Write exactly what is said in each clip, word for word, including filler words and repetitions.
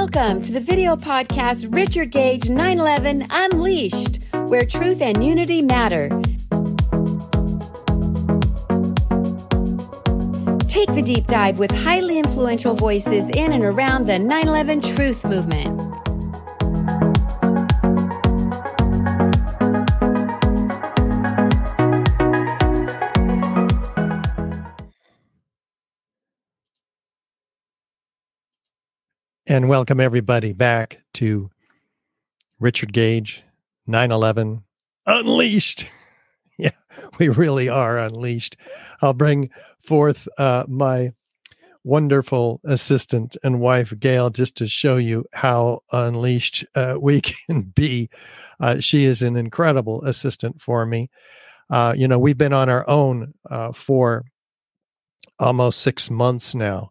Welcome to the video podcast Richard Gage nine eleven Unleashed, where truth and unity matter. Take the deep dive with highly influential voices in and around the nine eleven truth movement. And welcome everybody back to Richard Gage, nine eleven Unleashed. Yeah, we really are unleashed. I'll bring forth uh, my wonderful assistant and wife, Gail, just to show you how unleashed uh, we can be. Uh, she is an incredible assistant for me. Uh, you know, we've been on our own uh, for almost six months now.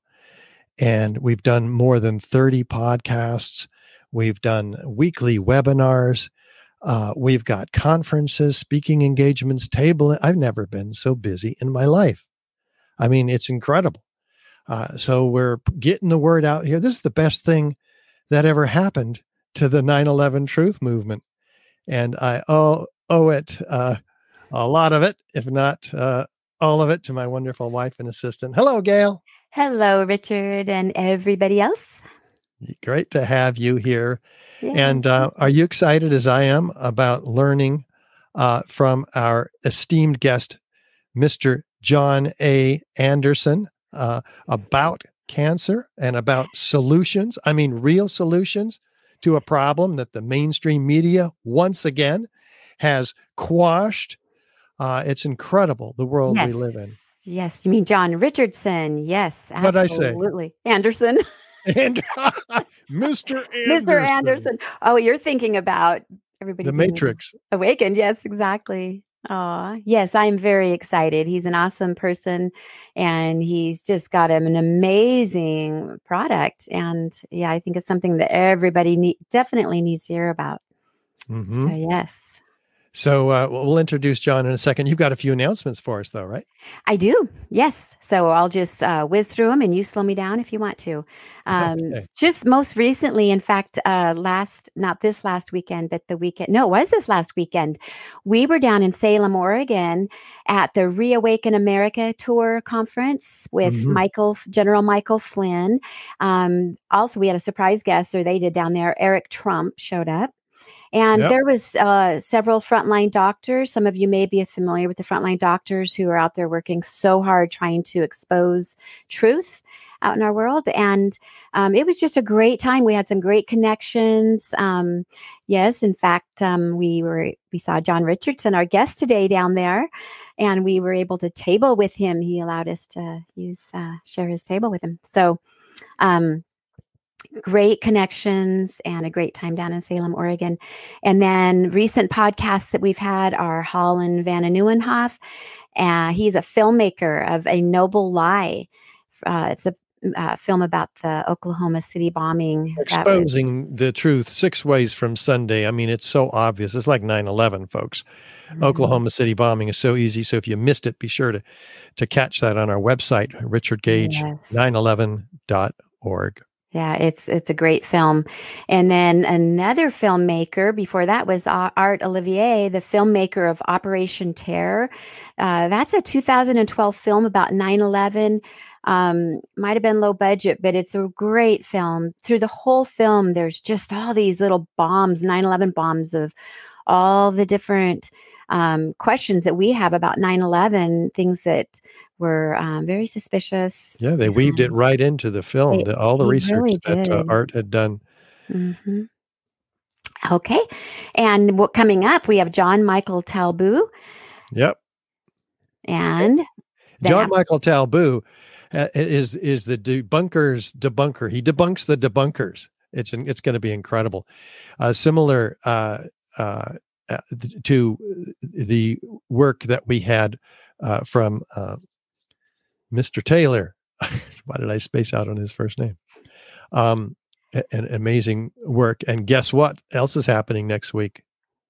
And we've done more than thirty podcasts. We've done weekly webinars. Uh, we've got conferences, speaking engagements, table. I've never been so busy in my life. I mean, it's incredible. Uh, so we're getting the word out here. This is the best thing that ever happened to the nine eleven truth movement. And I owe, owe it, uh, a lot of it, if not uh, all of it, to my wonderful wife and assistant. Hello, Gail. Hello, Richard, and everybody else. Great to have you here. Yeah. And uh, are you excited as I am about learning uh, from our esteemed guest, Mister John A. Anderson, uh, about cancer and about solutions? I mean, real solutions to a problem that the mainstream media once again has quashed. Uh, it's incredible, the world Yes. we live in. Yes, you mean John Richardson. Yes, What'd I say? absolutely. Anderson. And Mister Anderson. Mister Anderson. Oh, you're thinking about everybody. The Matrix. Awakened. Yes, exactly. Oh, yes, I'm very excited. He's an awesome person and he's just got an amazing product. And yeah, I think it's something that everybody need, definitely needs to hear about. Mm-hmm. So, yes. So uh, we'll introduce John in a second. You've got a few announcements for us, though, right? I do. Yes. So I'll just uh, whiz through them and you slow me down if you want to. Um, Okay. Just most recently, in fact, uh, last, not this last weekend, but the weekend. No, it was this last weekend. We were down in Salem, Oregon at the Reawaken America Tour conference with Mhm. Michael, General Michael Flynn. Um, also, we had a surprise guest, or they did down there. Eric Trump showed up. And Yep. there was uh, several frontline doctors. Some of you may be familiar with the frontline doctors who are out there working so hard trying to expose truth out in our world. And um, it was just a great time. We had some great connections. Um, yes, in fact, um, we were we saw John Richardson, our guest today, down there, and we were able to table with him. He allowed us to use uh, share his table with him. So. Um, Great connections and a great time down in Salem, Oregon. And then recent podcasts that we've had are Holland Van Nieuwenhof. Uh, he's a filmmaker of A Noble Lie. Uh, it's a uh, film about the Oklahoma City bombing. Exposing was, the truth six ways from Sunday. I mean, it's so obvious. It's like nine eleven, folks. Mm-hmm. Oklahoma City bombing is so easy. So if you missed it, be sure to, to catch that on our website, richard gage nine eleven dot org. Yeah, it's it's a great film. And then another filmmaker before that was Art Olivier, the filmmaker of Operation Terror. Uh, that's a two thousand twelve film about nine eleven. Um, might have been low budget, but it's a great film. Through the whole film, there's just all these little bombs, nine eleven bombs of all the different um, questions that we have about nine eleven, things that were um, very suspicious. Yeah, they weaved it right into the film, They- the, all the he research really that uh, did. Art had done. Mm-hmm. Okay. And what coming up, we have John Michael Talbot. Yep. And John that- Michael Talbot uh, is is the debunker's debunker. He debunks the debunkers. It's it's going to be incredible. Uh, similar uh, uh, uh, to the work that we had uh, from uh, Mister Taylor. Why did I space out on his first name? Um, an amazing work. And guess what else is happening next week?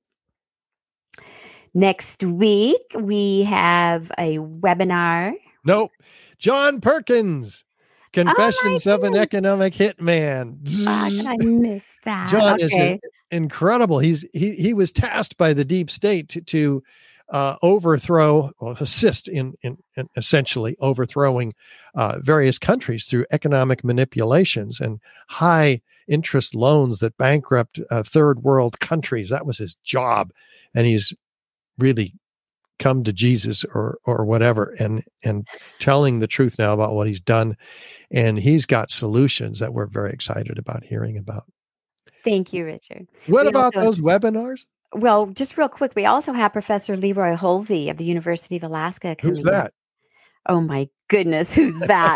Next week, we have a webinar. Nope. John Perkins. Confessions Oh of an Economic Hitman. my goodness. I missed that. John is Okay. in, incredible. He's he he was tasked by the deep state to, to uh, overthrow, well, assist in, in, in essentially overthrowing uh, various countries through economic manipulations and high interest loans that bankrupt uh, third world countries. That was his job, and he's really come to Jesus or or whatever, and and telling the truth now about what he's done, and he's got solutions that we're very excited about hearing about. Thank you, Richard. What We about also- those webinars? Well, just real quick, we also have Professor Leroy Holsey of the University of Alaska. Who's coming in. that? Oh my goodness, who's that?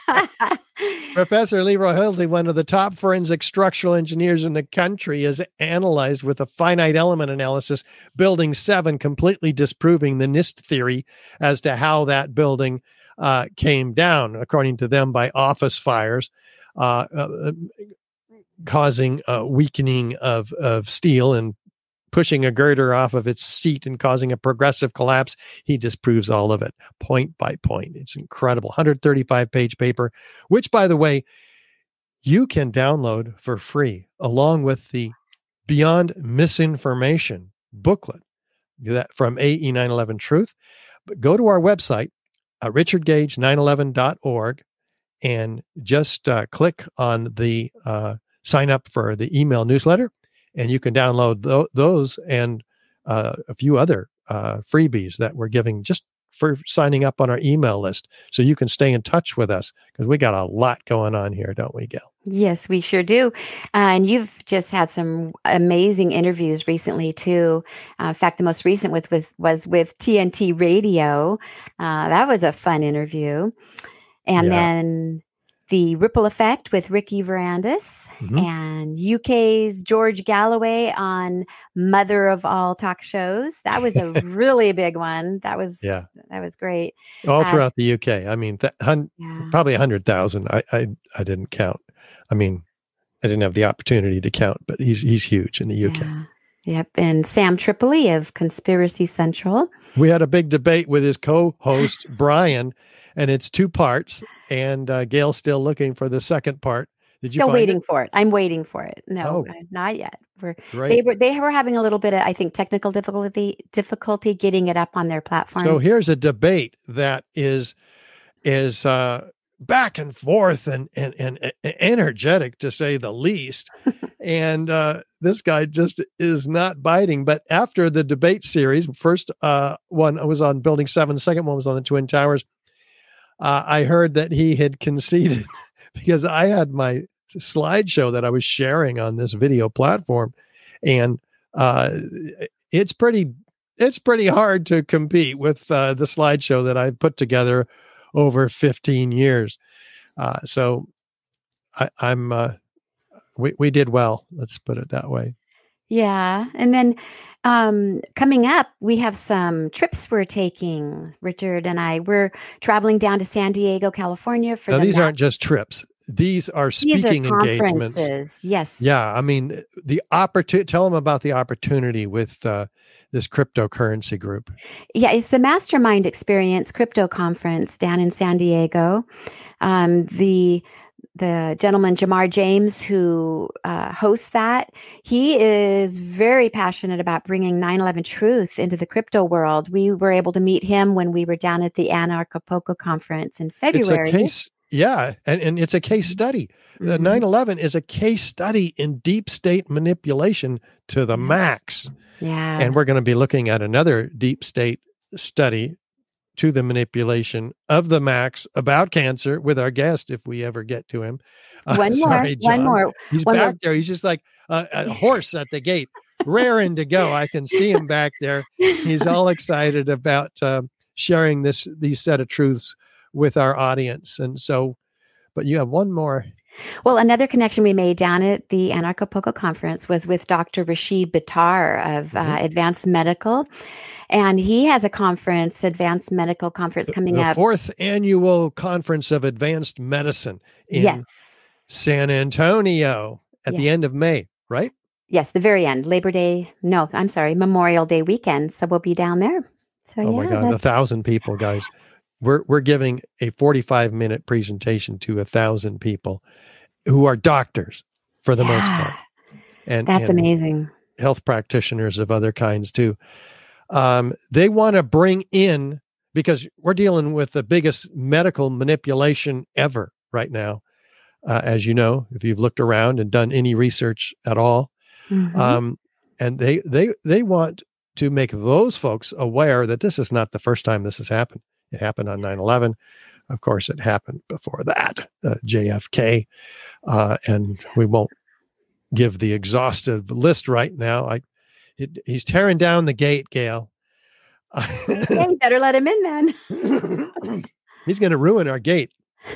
Professor Leroy Halsey, one of the top forensic structural engineers in the country, is analyzed with a finite element analysis, building seven, completely disproving the NIST theory as to how that building uh, came down, according to them, by office fires, uh, uh, causing a weakening of, of steel and pushing a girder off of its seat and causing a progressive collapse. He disproves all of it point by point. It's incredible. one hundred thirty-five page paper, which, by the way, you can download for free along with the Beyond Misinformation booklet that from A E nine eleven Truth. But go to our website, uh, richard gage nine eleven dot org, and just uh, click on the uh, sign up for the email newsletter. And you can download th- those and uh, a few other uh, freebies that we're giving just for signing up on our email list. So you can stay in touch with us because we got a lot going on here, don't we, Gail? Yes, we sure do. Uh, and you've just had some amazing interviews recently, too. Uh, in fact, the most recent with, with was with T N T Radio. Uh, that was a fun interview. And Yeah. then the Ripple Effect with Ricky Verandis, Mhm. and U K's George Galloway on Mother of All Talk Shows. That was a really big one. That was Yeah. that was great. All Uh, throughout the U K. I mean, th- hun- Yeah. probably one hundred thousand. I, I I didn't count. I mean, I didn't have the opportunity to count, but he's he's huge in the U K. Yeah. Yep. And Sam Tripoli of Conspiracy Central. We had a big debate with his co-host Brian, and it's two parts. And uh, Gail's still looking for the second part. Did you Still find waiting it? for it. I'm waiting for it. No, Oh. uh, not yet. We're Great. they were they were having a little bit of, I think, technical difficulty difficulty getting it up on their platform. So here's a debate that is is uh, back and forth and, and and and energetic, to say the least. And uh, this guy just is not biting. But after the debate series, first uh, one was on Building Seven, the second one was on the Twin Towers. Uh, I heard that he had conceded because I had my slideshow that I was sharing on this video platform, and uh, it's pretty it's pretty hard to compete with uh, the slideshow that I've put together over fifteen years. Uh, so I, I'm uh, we we did well. Let's put it that way. Yeah. And then um, coming up, we have some trips we're taking, Richard and I. We're traveling down to San Diego, California for Now, the these Ma- aren't just trips. These are these are speaking engagements. conferences. Yes. Yeah, I mean, the opportunity. Tell them about the opportunity with uh, this cryptocurrency group. Yeah, it's the Mastermind Experience Crypto Conference down in San Diego. Um, the the gentleman Jamar James, who uh, hosts that, he is very passionate about bringing nine eleven truth into the crypto world. We were able to meet him when we were down at the Anarchapulco conference in February. It's a case. Yeah, and, and it's a case study. The Mhm. nine eleven is a case study in deep state manipulation to the Yeah. max. Yeah. And we're going to be looking at another deep state study to the manipulation of the max about cancer with our guest, if we ever get to him. Uh, one more. sorry, One John. more. He's one back more. there. He's just like a, a horse at the gate, raring to go. I can see him back there. He's all excited about uh, sharing this these set of truths with our audience. And so, but you have one more. Well, another connection we made down at the Anarchapulco conference was with Doctor Rashid Battar of uh, Mhm. Advanced Medical. And he has a conference, Advanced Medical Conference, coming the up. fourth annual conference of advanced medicine in Yes. San Antonio at the Yes. end of May, right? Yes, the very end, Labor Day. No, I'm sorry, Memorial Day weekend. So we'll be down there. So Oh yeah, my God, a that's- thousand people, guys. we're we're giving a forty-five minute presentation to a thousand people who are doctors for the yeah, most part, and that's and amazing. health practitioners of other kinds too. Um, they want to bring in, because we're dealing with the biggest medical manipulation ever right now. Uh, as you know, if you've looked around and done any research at all, Mm-hmm. um, and they they they want to make those folks aware that this is not the first time this has happened. It happened on nine eleven. Of course, it happened before that, uh, J F K, uh, and we won't give the exhaustive list right now. I, it, he's tearing down the gate, Gail. Okay, you better let him in then. He's going to ruin our gate.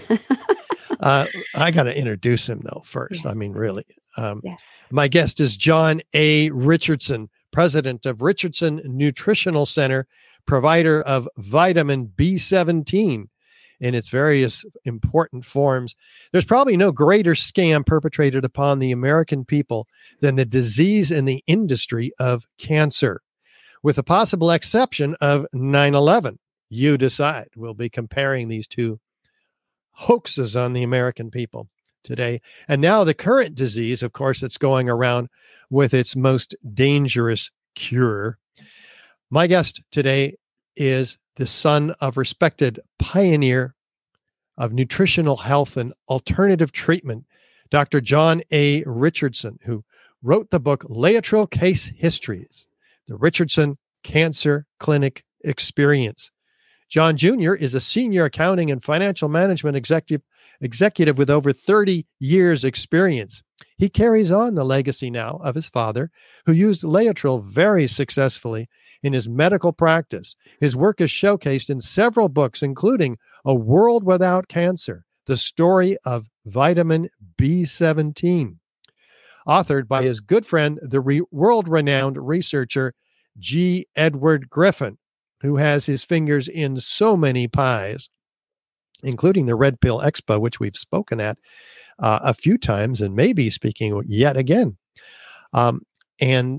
uh, I got to introduce him though first. Yes. I mean, really. Um, Yes. My guest is John A. Richardson, president of Richardson Nutritional Center, provider of vitamin B seventeen in its various important forms. There's probably no greater scam perpetrated upon the American people than the disease in the industry of cancer, with the possible exception of nine eleven. You decide. We'll be comparing these two hoaxes on the American people today. And now the current disease, of course, that's going around with its most dangerous cure. My guest today is the son of respected pioneer of nutritional health and alternative treatment, Doctor John A. Richardson, who wrote the book Laetrile Case Histories, the Richardson Cancer Clinic Experience. John Junior is a senior accounting and financial management executive, executive with over thirty years experience. He carries on the legacy now of his father, who used Laetrile very successfully in his medical practice. His work is showcased in several books, including A World Without Cancer, The Story of Vitamin B seventeen, authored by his good friend, the re- world-renowned researcher G. Edward Griffin, who has his fingers in so many pies, including the Red Pill Expo, which we've spoken at uh, a few times and maybe speaking yet again. Um, and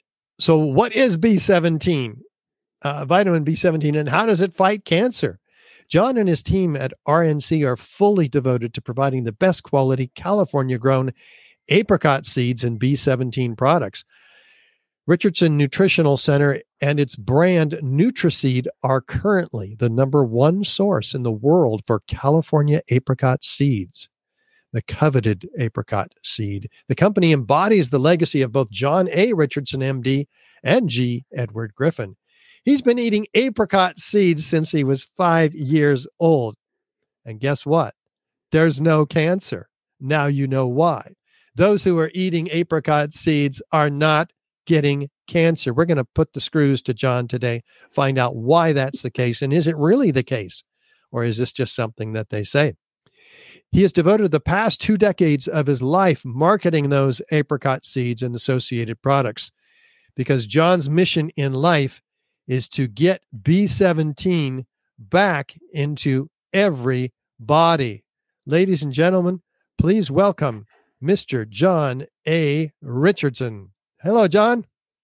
so what is B seventeen, uh, vitamin B seventeen, and how does it fight cancer? John and his team at R N C are fully devoted to providing the best quality California-grown apricot seeds and B seventeen products. Richardson Nutritional Center and its brand NutraSeed are currently the number one source in the world for California apricot seeds, the coveted apricot seed. The company embodies the legacy of both John A. Richardson, M D, and G. Edward Griffin. He's been eating apricot seeds since he was five years old. And guess what? There's no cancer. Now you know why. Those who are eating apricot seeds are not getting cancer. We're going to put the screws to John today, find out why that's the case. And is it really the case? Or is this just something that they say? He has devoted the past two decades of his life marketing those apricot seeds and associated products, because John's mission in life is to get B seventeen back into every body. Ladies and gentlemen, please welcome Mister John A. Richardson. Hello, John.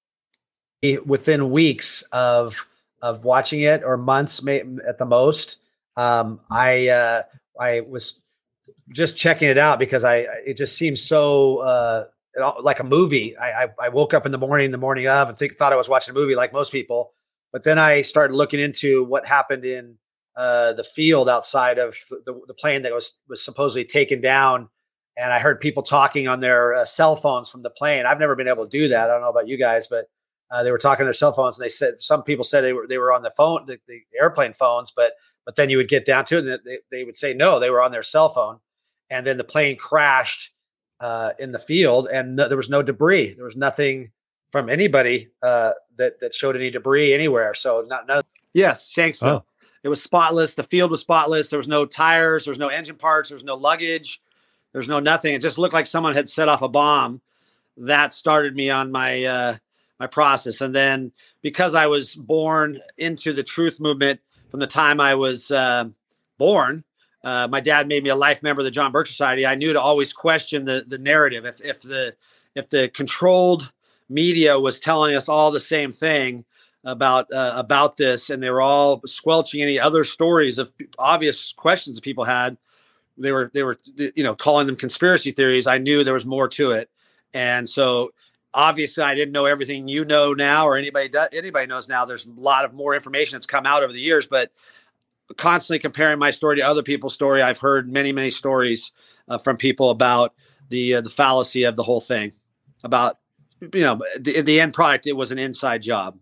Within weeks of of watching it, or months may, at the most, um, I uh, I was just checking it out because I it just seems so uh, like a movie. I, I I woke up in the morning, the morning of, and think thought I was watching a movie like most people, but then I started looking into what happened in uh, the field outside of the, the plane that was was supposedly taken down. And I heard people talking on their uh, cell phones from the plane. I've never been able to do that. I don't know about you guys, but uh, they were talking on their cell phones, and they said some people said they were they were on the phone, the, the airplane phones, but but then you would get down to it, and they, they would say no, they were on their cell phone. And then the plane crashed uh, in the field, and no, there was no debris. There was nothing from anybody uh, that that showed any debris anywhere. So not no. Yes, Shanksville. Oh. It was spotless. The field was spotless. There was no tires. There was no engine parts. There was no luggage. There's no nothing. It just looked like someone had set off a bomb. That started me on my uh, my process. And then because I was born into the truth movement from the time I was uh, born, uh, my dad made me a life member of the John Birch Society. I knew to always question the the narrative. If if the if the controlled media was telling us all the same thing, about uh, about this, and they were all squelching any other stories of obvious questions that people had. They were they were you know calling them conspiracy theories. I knew there was more to it, and so obviously I didn't know everything you know now, or anybody does, anybody knows now. There's a lot of more information that's come out over the years, but constantly comparing my story to other people's story, I've heard many many stories uh, from people about the uh, the fallacy of the whole thing, about you know the, the end product. It was an inside job.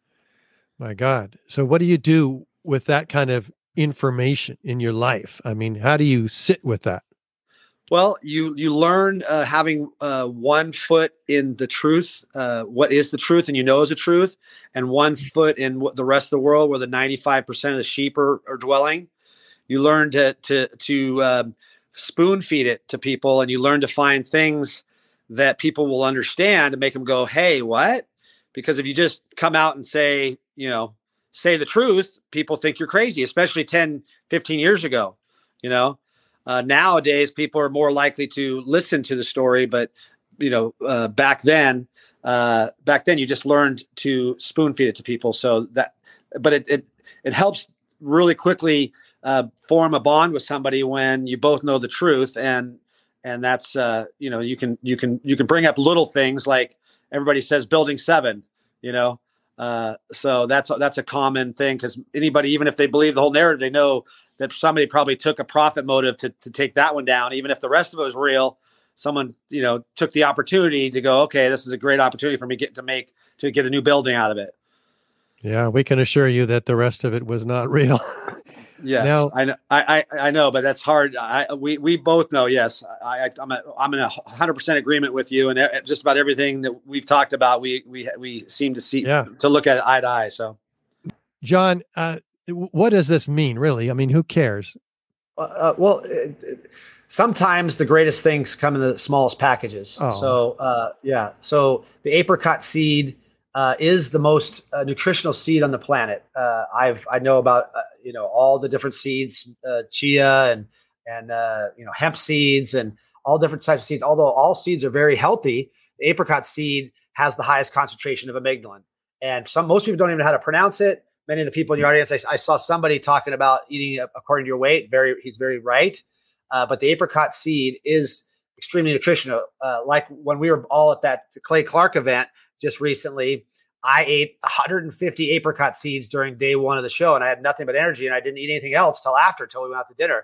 My God. So what do you do with that kind of information in your life? I mean, how do you sit with that? Well, you you learn uh, having uh, one foot in the truth, uh, what is the truth, and you know is the truth, and one foot in what the rest of the world, where the ninety-five percent of the sheep are, are dwelling. You learn to to to um, spoon feed it to people, and you learn to find things that people will understand and make them go, "Hey, what?" Because if you just come out and say, you know, say the truth, people think you're crazy, especially ten, fifteen years ago. You know, uh, nowadays people are more likely to listen to the story, but you know, uh, back then, uh, back then you just learned to spoon feed it to people. So that, but it, it, it helps really quickly uh, form a bond with somebody when you both know the truth. And, and that's, uh, you know, you can, you can, you can bring up little things like everybody says building seven, you know, Uh, so that's that's a common thing, because anybody, even if they believe the whole narrative, they know that somebody probably took a profit motive to to take that one down. Even if the rest of it was real, someone you know took the opportunity to go, okay, this is a great opportunity for me get to make to get a new building out of it. Yeah, we can assure you that the rest of it was not real. Yes, now, I know. I, I I know, but that's hard. I we we both know. Yes, I I'm a, I'm in a hundred percent agreement with you, and just about everything that we've talked about, we we we seem to see yeah. to look at it eye to eye. So, John, uh, what does this mean, really? I mean, who cares? Uh, well, it, it, sometimes the greatest things come in the smallest packages. Oh. So uh, yeah, so the apricot seed uh, is the most uh, nutritional seed on the planet. Uh, I've I know about uh, you know all the different seeds, uh, chia and and uh, you know hemp seeds and all different types of seeds. Although all seeds are very healthy, the apricot seed has the highest concentration of amygdalin, and some most people don't even know how to pronounce it. Many of the people in your audience, I, I saw somebody talking about eating according to your weight. Very, he's very right. Uh, but the apricot seed is extremely nutritional. Uh, like when we were all at that Clay Clark event just recently, I ate one hundred fifty apricot seeds during day one of the show, and I had nothing but energy, and I didn't eat anything else till after, till we went out to dinner.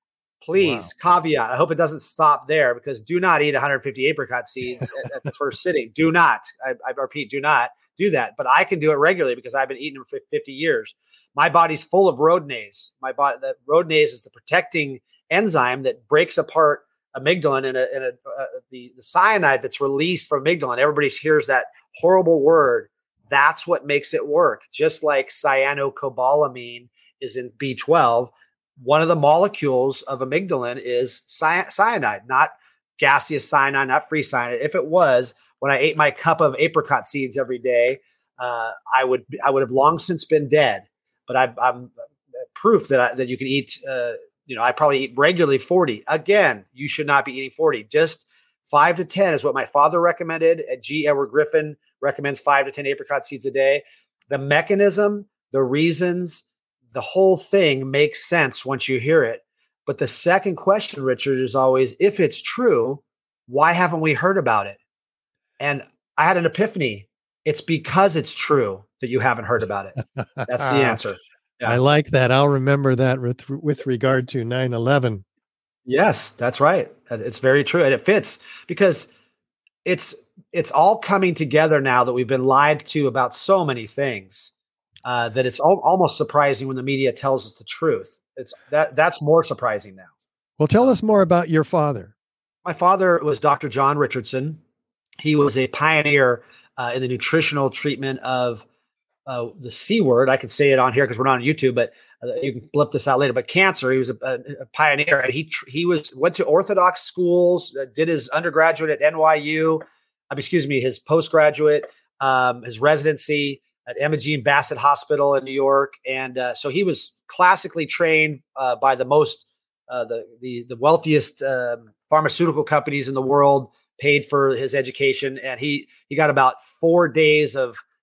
Please, wow. Caveat. I hope it doesn't stop there, because do not eat one hundred fifty apricot seeds at, at the first sitting. Do not. I, I repeat, do not do that. But I can do it regularly because I've been eating them for fifty years. My body's full of rhodonase. My body, that rhodonase is the protecting enzyme that breaks apart amygdalin and, a, and a, uh, the, the cyanide that's released from amygdalin. Everybody hears that horrible word. That's what makes it work. Just like cyanocobalamin is in B twelve, one of the molecules of amygdalin is cy- cyanide, not gaseous cyanide, not free cyanide. If it was, when I ate my cup of apricot seeds every day, uh, I would I would have long since been dead. But I, I'm proof that I, that you can eat. Uh, you know, I probably eat regularly forty. Again, you should not be eating forty. Just five to ten is what my father recommended. G. Edward Griffin recommends five to ten apricot seeds a day. The mechanism, the reasons, the whole thing makes sense once you hear it. But the second question, Richard, is always, if it's true, why haven't we heard about it? And I had an epiphany. It's because it's true that you haven't heard about it. That's the answer. Yeah. I like that. I'll remember that with, with regard to nine eleven. Yes, that's right. It's very true. And it fits because it's it's all coming together now that we've been lied to about so many things uh, that it's al- almost surprising when the media tells us the truth. It's that that's more surprising now. Well, tell us more about your father. My father was Doctor John Richardson. He was a pioneer uh, in the nutritional treatment of uh, the C word. I could say it on here because we're not on YouTube, but uh, you can blip this out later. But cancer, he was a, a, a pioneer, and he tr- he was went to Orthodox schools, uh, did his undergraduate at N Y U, um, excuse me, his postgraduate, um, his residency at Imogene Bassett Hospital in New York, and uh, so he was classically trained uh, by the most uh, the the the wealthiest uh, pharmaceutical companies in the world. Paid for his education, and he he got about four days of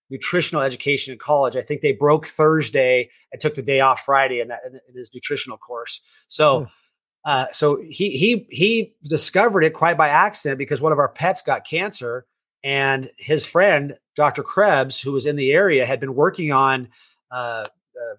nutritional education in college. I think they broke Thursday and took the day off Friday in, that, in his nutritional course. So, Hmm. uh, so he he he discovered it quite by accident because one of our pets got cancer, and his friend Doctor Krebs, who was in the area, had been working on uh, uh,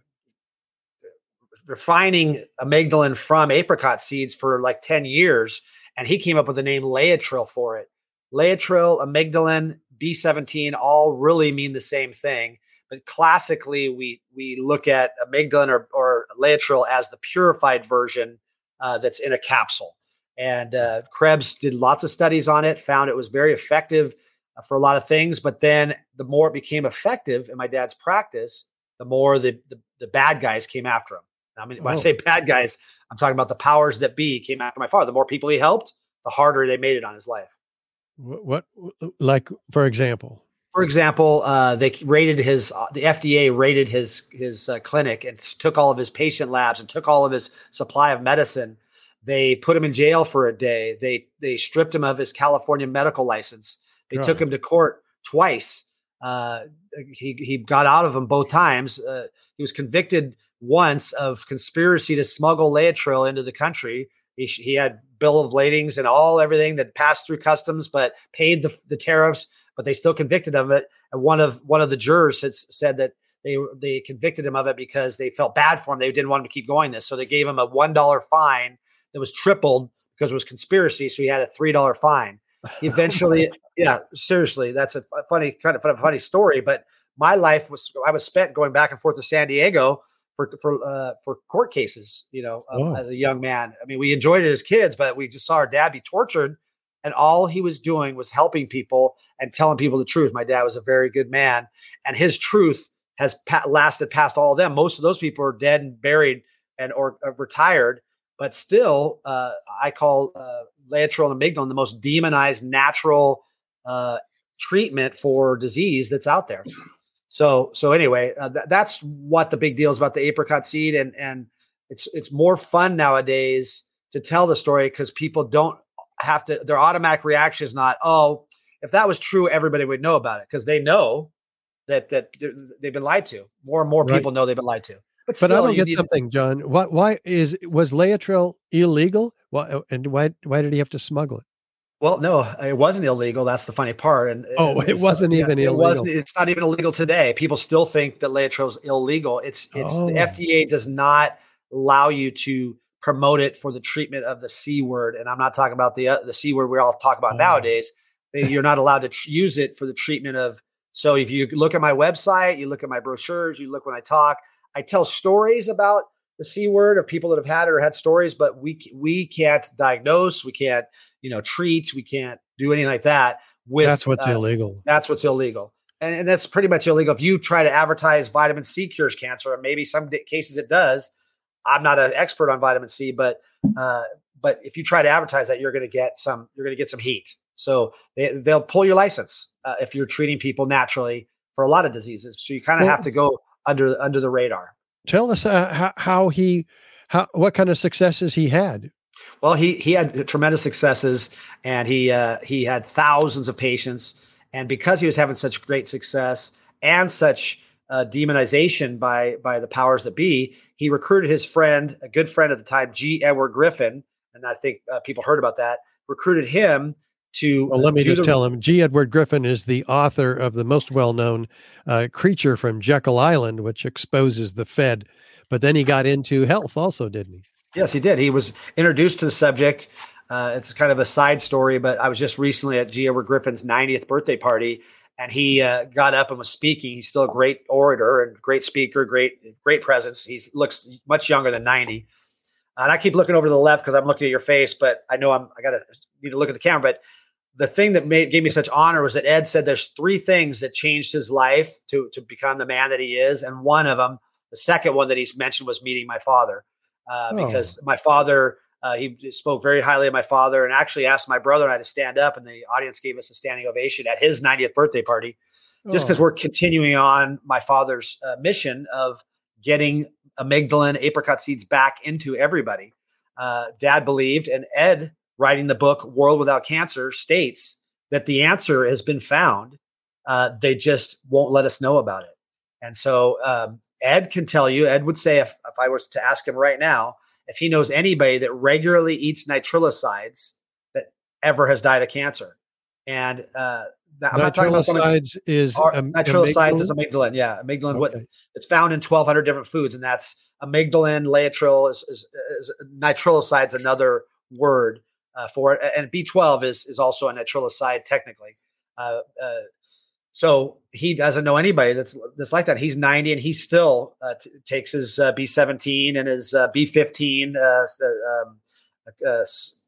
refining amygdalin from apricot seeds for like ten years. And he came up with the name Laetrile for it. Laetrile, amygdalin, B seventeen, all really mean the same thing. But classically, we we look at amygdalin or, or Laetrile as the purified version uh, that's in a capsule. And uh, Krebs did lots of studies on it, found it was very effective uh, for a lot of things. But then the more it became effective in my dad's practice, the more the, the, the bad guys came after him. I mean, when Oh. I say bad guys, I'm talking about the powers that be came after my father. The more people he helped, the harder they made it on his life. What, what like, for example? For example, uh, they raided his, uh, the F D A raided his his uh, clinic and took all of his patient labs and took all of his supply of medicine. They put him in jail for a day. They they stripped him of his California medical license. They God. took him to court twice. Uh, he he got out of them both times. Uh, he was convicted once of conspiracy to smuggle Laetrile into the country. He, he had bill of ladings and all everything that passed through customs, but paid the, the tariffs, but they still convicted him of it. And one of one of the jurors had said that they they convicted him of it because they felt bad for him. They didn't want him to keep going this. So they gave him a one dollar fine that was tripled because it was conspiracy. So he had a three dollar fine. He eventually, yeah, seriously, that's a funny, kind of a funny story. But my life was, I was spent going back and forth to San Diego for for uh, for court cases, you know, um, Whoa. as a young man. I mean, we enjoyed it as kids, but we just saw our dad be tortured, and all he was doing was helping people and telling people the truth. My dad was a very good man, and his truth has pa- lasted past all of them. Most of those people are dead and buried and or uh, retired, but still, uh, I call uh, Laetrile and amygdalin the most demonized natural uh, treatment for disease that's out there. So, so anyway, uh, th- that's what the big deal is about the apricot seed. And, and it's, it's more fun nowadays to tell the story because people don't have to, their automatic reaction is not, oh, if that was true, everybody would know about it. Cause they know that, that they've been lied to. More and more Right. people know they've been lied to. But, But still, I don't you get need- something, John. Why, why is, was Laetrile illegal? Why, and why, why did he have to smuggle it? Well, no, it wasn't illegal. That's the funny part. And Oh, and it wasn't yeah, even it illegal. wasn't. It's not even illegal today. People still think that Laetrile is illegal. It's it's Oh. the F D A does not allow you to promote it for the treatment of the C word. And I'm not talking about the uh, the C word we all talk about Oh. nowadays. They, you're not allowed to tr- use it for the treatment of. So if you look at my website, you look at my brochures, you look when I talk, I tell stories about the C word of people that have had it or had stories, but we we can't diagnose, we can't you know treat, we can't do anything like that. With That's what's uh, illegal. That's what's illegal. And, and that's pretty much illegal. If you try to advertise vitamin C cures cancer, and maybe some d- cases it does. I'm not an expert on vitamin C, but uh, but if you try to advertise that, you're going to get some you're going to get some heat. So they, they'll pull your license uh, if you're treating people naturally for a lot of diseases. So you kind of Well- have to go under under the radar. Tell us uh, how, how he, how, what kind of successes he had. Well, he he had tremendous successes, and he uh, he had thousands of patients. And because he was having such great success and such uh, demonization by by the powers that be, he recruited his friend, a good friend at the time, G. Edward Griffin, and I think uh, people heard about that. Recruited him to. Well, let me do just the- tell him, G. Edward Griffin is the author of the most well-known uh, Creature from Jekyll Island, which exposes the Fed. But then he got into health also, didn't he? Yes, he did. He was introduced to the subject. Uh, it's kind of a side story, but I was just recently at G. Edward Griffin's ninetieth birthday party, and he uh, got up and was speaking. He's still a great orator and great speaker, great great presence. He looks much younger than ninety. And I keep looking over to the left because I'm looking at your face, but I know I'm I got to need to look at the camera. But the thing that made gave me such honor was that Ed said there's three things that changed his life to to become the man that he is, and one of them, the second one that he's mentioned, was meeting my father. Uh, because Oh. my father, uh, he spoke very highly of my father and actually asked my brother and I to stand up, and the audience gave us a standing ovation at his ninetieth birthday party, just because Oh. we're continuing on my father's uh, mission of getting amygdalin, apricot seeds back into everybody. Uh, Dad believed, and Ed, writing the book World Without Cancer, states that the answer has been found Uh, they just won't let us know about it. And so um, Ed can tell you, Ed would say, if, if I was to ask him right now, if he knows anybody that regularly eats nitrillicides that ever has died of cancer. And uh, I'm not talking about nitrillicides is are, am- nitrillicides amygdalin? is amygdalin. Yeah, amygdalin. Okay. What it's found in twelve hundred different foods, and that's amygdalin. Laetrile is, is, is nitrillicides, another word uh, for it. And B twelve is is also a nitrillicide technically. Uh, uh, so he doesn't know anybody that's that's like that. He's ninety, and he still uh, t- takes his uh, B seventeen and his uh, B fifteen. Uh, um, uh,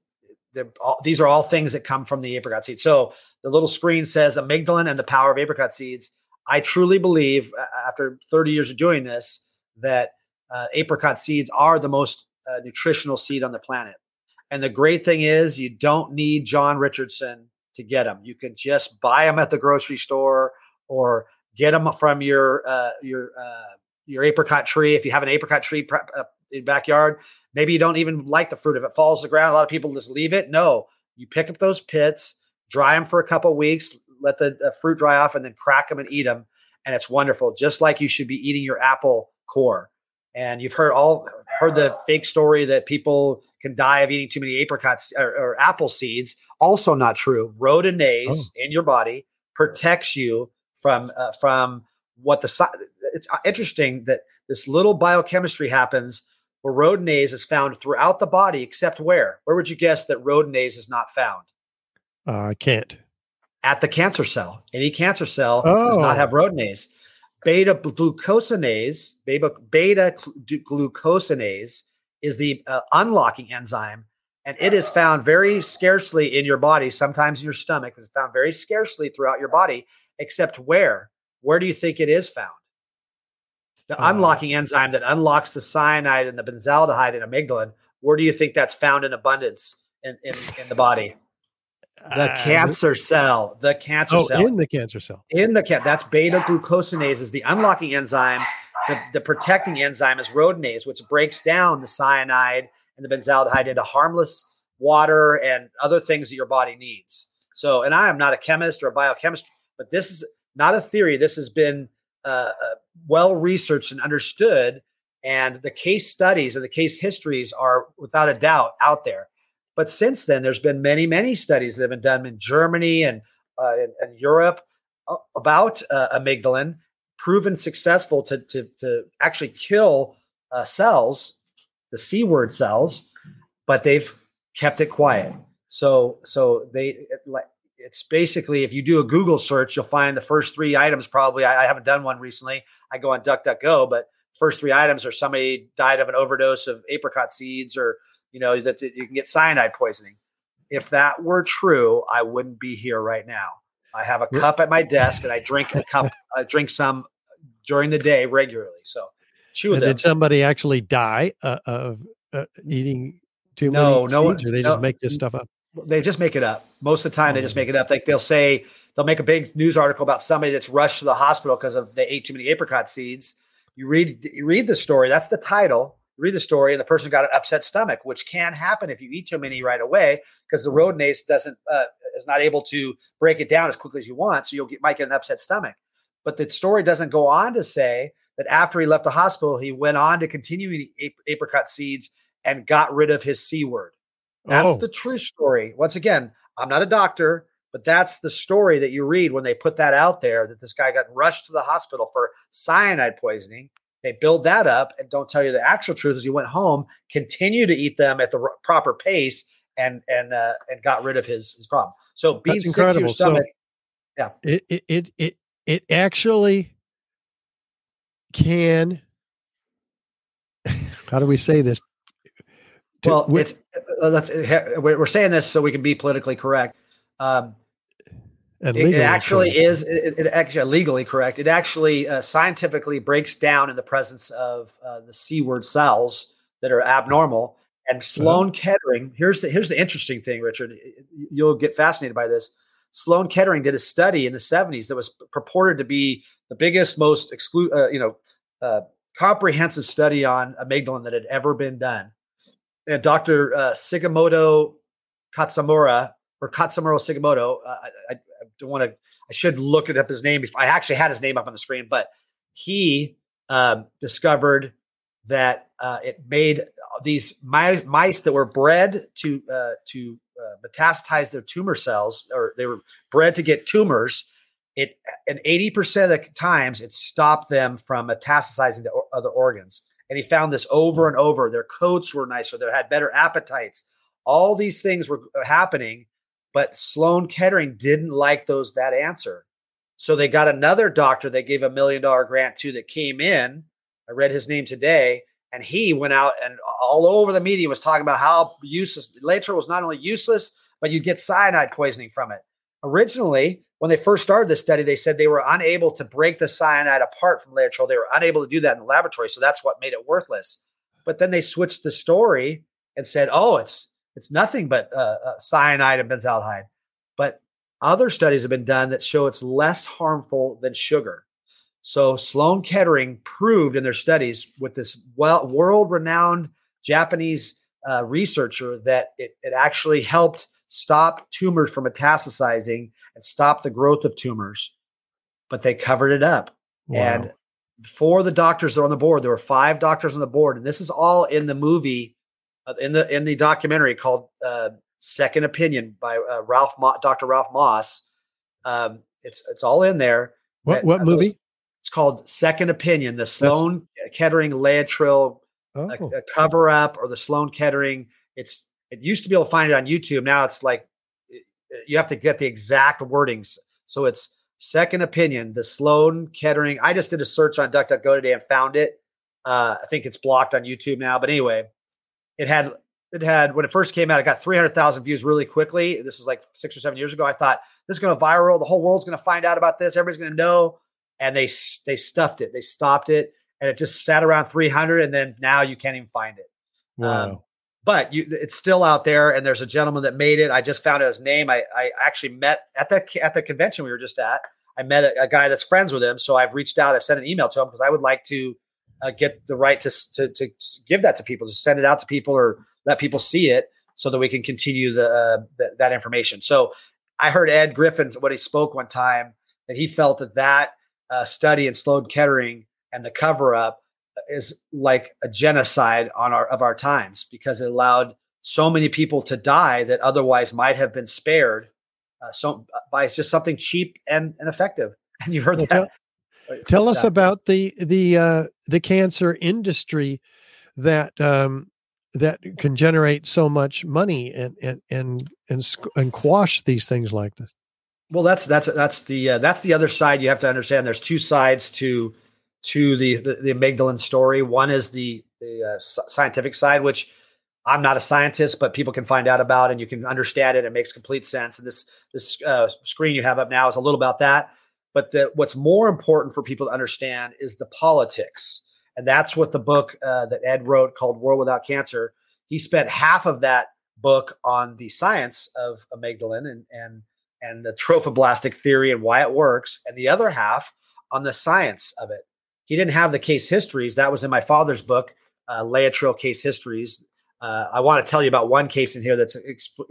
all, these are all things that come from the apricot seed. So the little screen says amygdalin and the power of apricot seeds. I truly believe, uh, after thirty years of doing this, that uh, apricot seeds are the most uh, nutritional seed on the planet. And the great thing is, you don't need John Richardson to get them. You can just buy them at the grocery store or get them from your uh, your uh, your apricot tree. If you have an apricot tree pre- uh, in your backyard, maybe you don't even like the fruit. If it falls to the ground, a lot of people just leave it. No, you pick up those pits, dry them for a couple of weeks, let the, the fruit dry off, and then crack them and eat them. And it's wonderful, just like you should be eating your apple core. And you've heard all heard the fake story that people can die of eating too many apricots or, or apple seeds. Also not true. Rhodonase oh. in your body protects you from uh, from what the. It's interesting that this little biochemistry happens where rhodonase is found throughout the body, except where? Where would you guess that rhodonase is not found? Uh, I can't. At the cancer cell. Any cancer cell oh. does not have rhodonase. Beta glucosinase, beta, beta glucosinase is the uh, unlocking enzyme, and it is found very scarcely in your body, sometimes in your stomach. It's found very scarcely throughout your body, except where? Where do you think it is found? The uh, unlocking enzyme that unlocks the cyanide and the benzaldehyde and amygdalin, where do you think that's found in abundance in, in, in the body? The uh, cancer cell, the cancer oh, cell. in the cancer cell. In the cat, that's beta glucosinase is the unlocking enzyme. The, the protecting enzyme is rhodonase, which breaks down the cyanide and the benzaldehyde into harmless water and other things that your body needs. So, and I am not a chemist or a biochemist, but this is not a theory. This has been uh, uh, well researched and understood. And the case studies and the case histories are without a doubt out there. But since then, there's been many, many studies that have been done in Germany and uh, and, and Europe uh, about uh, amygdalin, proven successful to to, to actually kill uh, cells, the C word cells, but they've kept it quiet. So so they like it's basically, if you do a Google search, you'll find the first three items. Probably I, I haven't done one recently. I go on DuckDuckGo, but first three items are somebody died of an overdose of apricot seeds, or you know, that you can get cyanide poisoning. If that were true, I wouldn't be here right now. I have a cup at my desk and I drink a cup, I drink some during the day regularly. So chew and them. Did somebody actually die uh, of uh, eating too no, many no, seeds, or they no, just make this stuff up? They just make it up. Most of the time, oh, they just make it up. Like they'll say, they'll make a big news article about somebody that's rushed to the hospital because of they ate too many apricot seeds. You read, you read the story. That's the title. Read the story, and the person got an upset stomach, which can happen if you eat too many right away, because the rhodonase doesn't uh, is not able to break it down as quickly as you want. So you'll get might get an upset stomach. But the story doesn't go on to say that after he left the hospital, he went on to continue eating ap- apricot seeds and got rid of his C word. That's oh. the true story. Once again, I'm not a doctor, but that's the story that you read when they put that out there, that this guy got rushed to the hospital for cyanide poisoning. They build that up and don't tell you the actual truth is he went home, continued to eat them at the r- proper pace, and and uh, and got rid of his his problem. So being That's sick incredible. to your stomach, so yeah, it it it it, it actually can. How do we say this? To, well, it's uh, let's we're saying this so we can be politically correct. Um, And it, it actually correct. is it, it actually legally correct. It actually uh, scientifically breaks down in the presence of uh, the C word cells that are abnormal. And Sloan uh-huh. Kettering, here's the here's the interesting thing, Richard. You'll get fascinated by this. Sloan Kettering did a study in the seventies that was purported to be the biggest, most exclu- uh, you know, uh, comprehensive study on amygdalin that had ever been done. And Doctor Uh, Sugimoto Katsumura or Katsumuro Sugimoto. Uh, I, I, I don't want to, I should look it up his name. If I actually had his name up on the screen, but he um, discovered that uh, it made these mice, mice that were bred to, uh, to uh, metastasize their tumor cells, or they were bred to get tumors. It, and eighty percent of the times it stopped them from metastasizing to other organs. And he found this over and over. Their coats were nicer. They had better appetites. All these things were happening, but Sloan Kettering didn't like those, that answer. So they got another doctor they gave a million dollar grant to that came in. I read his name today, and he went out and all over the media was talking about how useless Laetrile was. Not only useless, but you'd get cyanide poisoning from it. Originally, when they first started this study, they said they were unable to break the cyanide apart from Laetrile. They were unable to do that in the laboratory. So that's what made it worthless. But then they switched the story and said, oh, it's it's nothing but uh, uh, cyanide and benzaldehyde. But other studies have been done that show it's less harmful than sugar. So Sloan Kettering proved in their studies with this well, world-renowned Japanese uh, researcher that it, it actually helped stop tumors from metastasizing and stop the growth of tumors, but they covered it up. Wow. And for the doctors that are on the board, there were five doctors on the board, and this is all in the movie, uh, in the in the documentary called uh, Second Opinion by uh, Ralph Mo- Doctor Ralph Moss. Um, it's it's all in there. What what uh, movie? Those, it's called Second Opinion, the Sloan That's... Kettering Laetrile oh. uh, uh, cover up, or the Sloan Kettering. It's It used to be able to find it on YouTube. Now it's like you have to get the exact wordings. So it's Second Opinion, the Sloan Kettering. I just did a search on DuckDuckGo today and found it. Uh, I think it's blocked on YouTube now. But anyway, it had it had when it first came out, it got three hundred thousand views really quickly. This was like six or seven years ago. I thought this is going to viral. The whole world's going to find out about this. Everybody's going to know. And they they stuffed it. They stopped it, and it just sat around three hundred. And then now you can't even find it. Wow. Um, But you, it's still out there, and there's a gentleman that made it. I just found out his name. I, I actually met at the at the convention we were just at. I met a, a guy that's friends with him, so I've reached out. I've sent an email to him because I would like to uh, get the right to, to to give that to people, to send it out to people or let people see it, so that we can continue the, uh, the that information. So I heard Ed Griffin when he spoke one time that he felt that that uh, study in Sloan Kettering and the cover up is like a genocide on our of our times, because it allowed so many people to die that otherwise might have been spared uh, so by just something cheap and, and effective. And you heard well, that. Tell, tell us about the the uh, the cancer industry that um, that can generate so much money and and and and, and quash these things like this. Well, that's that's that's the uh, that's the other side. You have to understand. There's two sides to. to the, the, the amygdalin story. One is the, the uh, scientific side, which I'm not a scientist, but people can find out about, and you can understand it. It makes complete sense. And this, this uh, screen you have up now is a little about that. But the, what's more important for people to understand is the politics. And that's what the book uh, that Ed wrote called World Without Cancer, he spent half of that book on the science of amygdalin and, and, and the trophoblastic theory and why it works. And the other half on the science of it. He didn't have the case histories. That was in my father's book, uh, Laetrile Case Histories. Uh, I want to tell you about one case in here that's exp-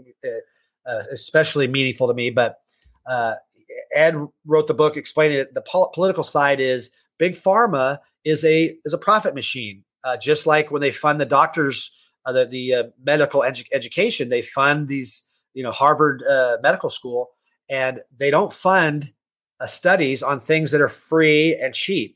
uh, especially meaningful to me. But uh, Ed wrote the book explaining it. The pol- political side is big pharma is a is a profit machine. Uh, just like when they fund the doctors, uh, the the uh, medical edu- education, they fund these, you know, Harvard uh, Medical School, and they don't fund uh, studies on things that are free and cheap,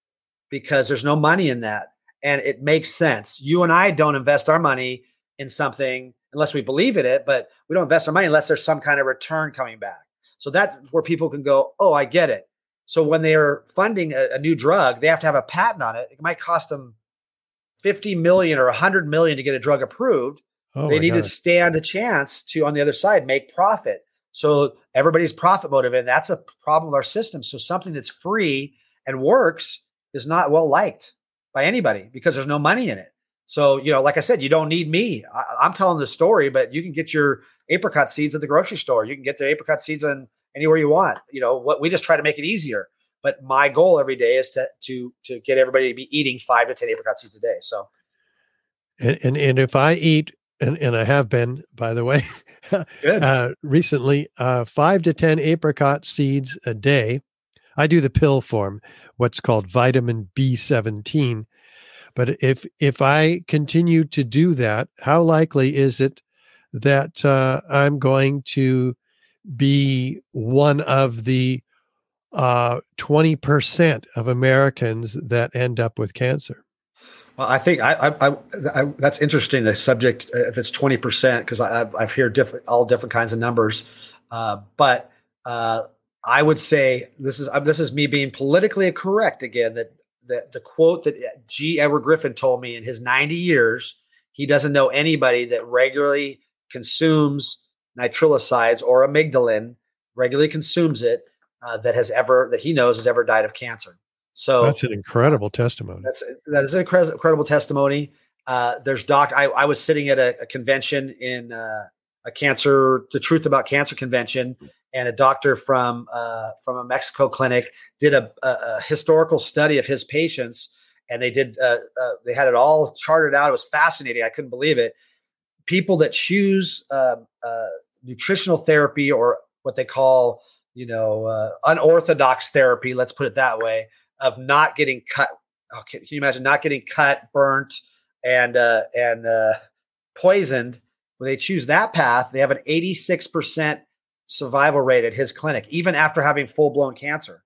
because there's no money in that. And it makes sense. You and I don't invest our money in something unless we believe in it, but we don't invest our money unless there's some kind of return coming back. So that's where people can go, oh, I get it. So when they're funding a, a new drug, they have to have a patent on it. It might cost them fifty million dollars or one hundred million dollars to get a drug approved. Oh, they need God. to stand a chance to, on the other side, make profit. So everybody's profit motivated. And that's a problem with our system. So something that's free and works is not well liked by anybody because there's no money in it. So, you know, like I said, you don't need me. I, I'm telling the story, but you can get your apricot seeds at the grocery store. You can get the apricot seeds on anywhere you want. You know, what we just try to make it easier. But my goal every day is to to to get everybody to be eating five to ten apricot seeds a day. So, and and, and if I eat and, and I have been, by the way, Good. uh, recently, uh, five to ten apricot seeds a day. I do the pill form, what's called vitamin B seventeen. But if if I continue to do that, how likely is it that uh, I'm going to be one of the uh, twenty percent of Americans that end up with cancer? Well, I think I, I, I, I that's interesting. The subject, if it's twenty percent, because I've I've heard different, all different kinds of numbers, uh, but uh, I would say this is this is me being politically correct again. That that the quote that G. Edward Griffin told me in his ninety years, he doesn't know anybody that regularly consumes nitrillicides or amygdalin, regularly consumes it, uh, that has ever that he knows has ever died of cancer. So that's an incredible testimony. That's that is an incredible, incredible testimony. Uh, there's doc. I, I was sitting at a, a convention in uh, a cancer, the Truth About Cancer convention, and a doctor from uh, from a Mexico clinic did a, a, a historical study of his patients, and they did uh, uh, they had it all charted out. It was fascinating. I couldn't believe it. People that choose uh, uh, nutritional therapy, or what they call, you know, uh, unorthodox therapy, let's put it that way, of not getting cut. Oh, can, can you imagine not getting cut, burnt, and uh, and uh, poisoned? When they choose that path, they have an eighty-six percent survival rate at his clinic, even after having full blown cancer.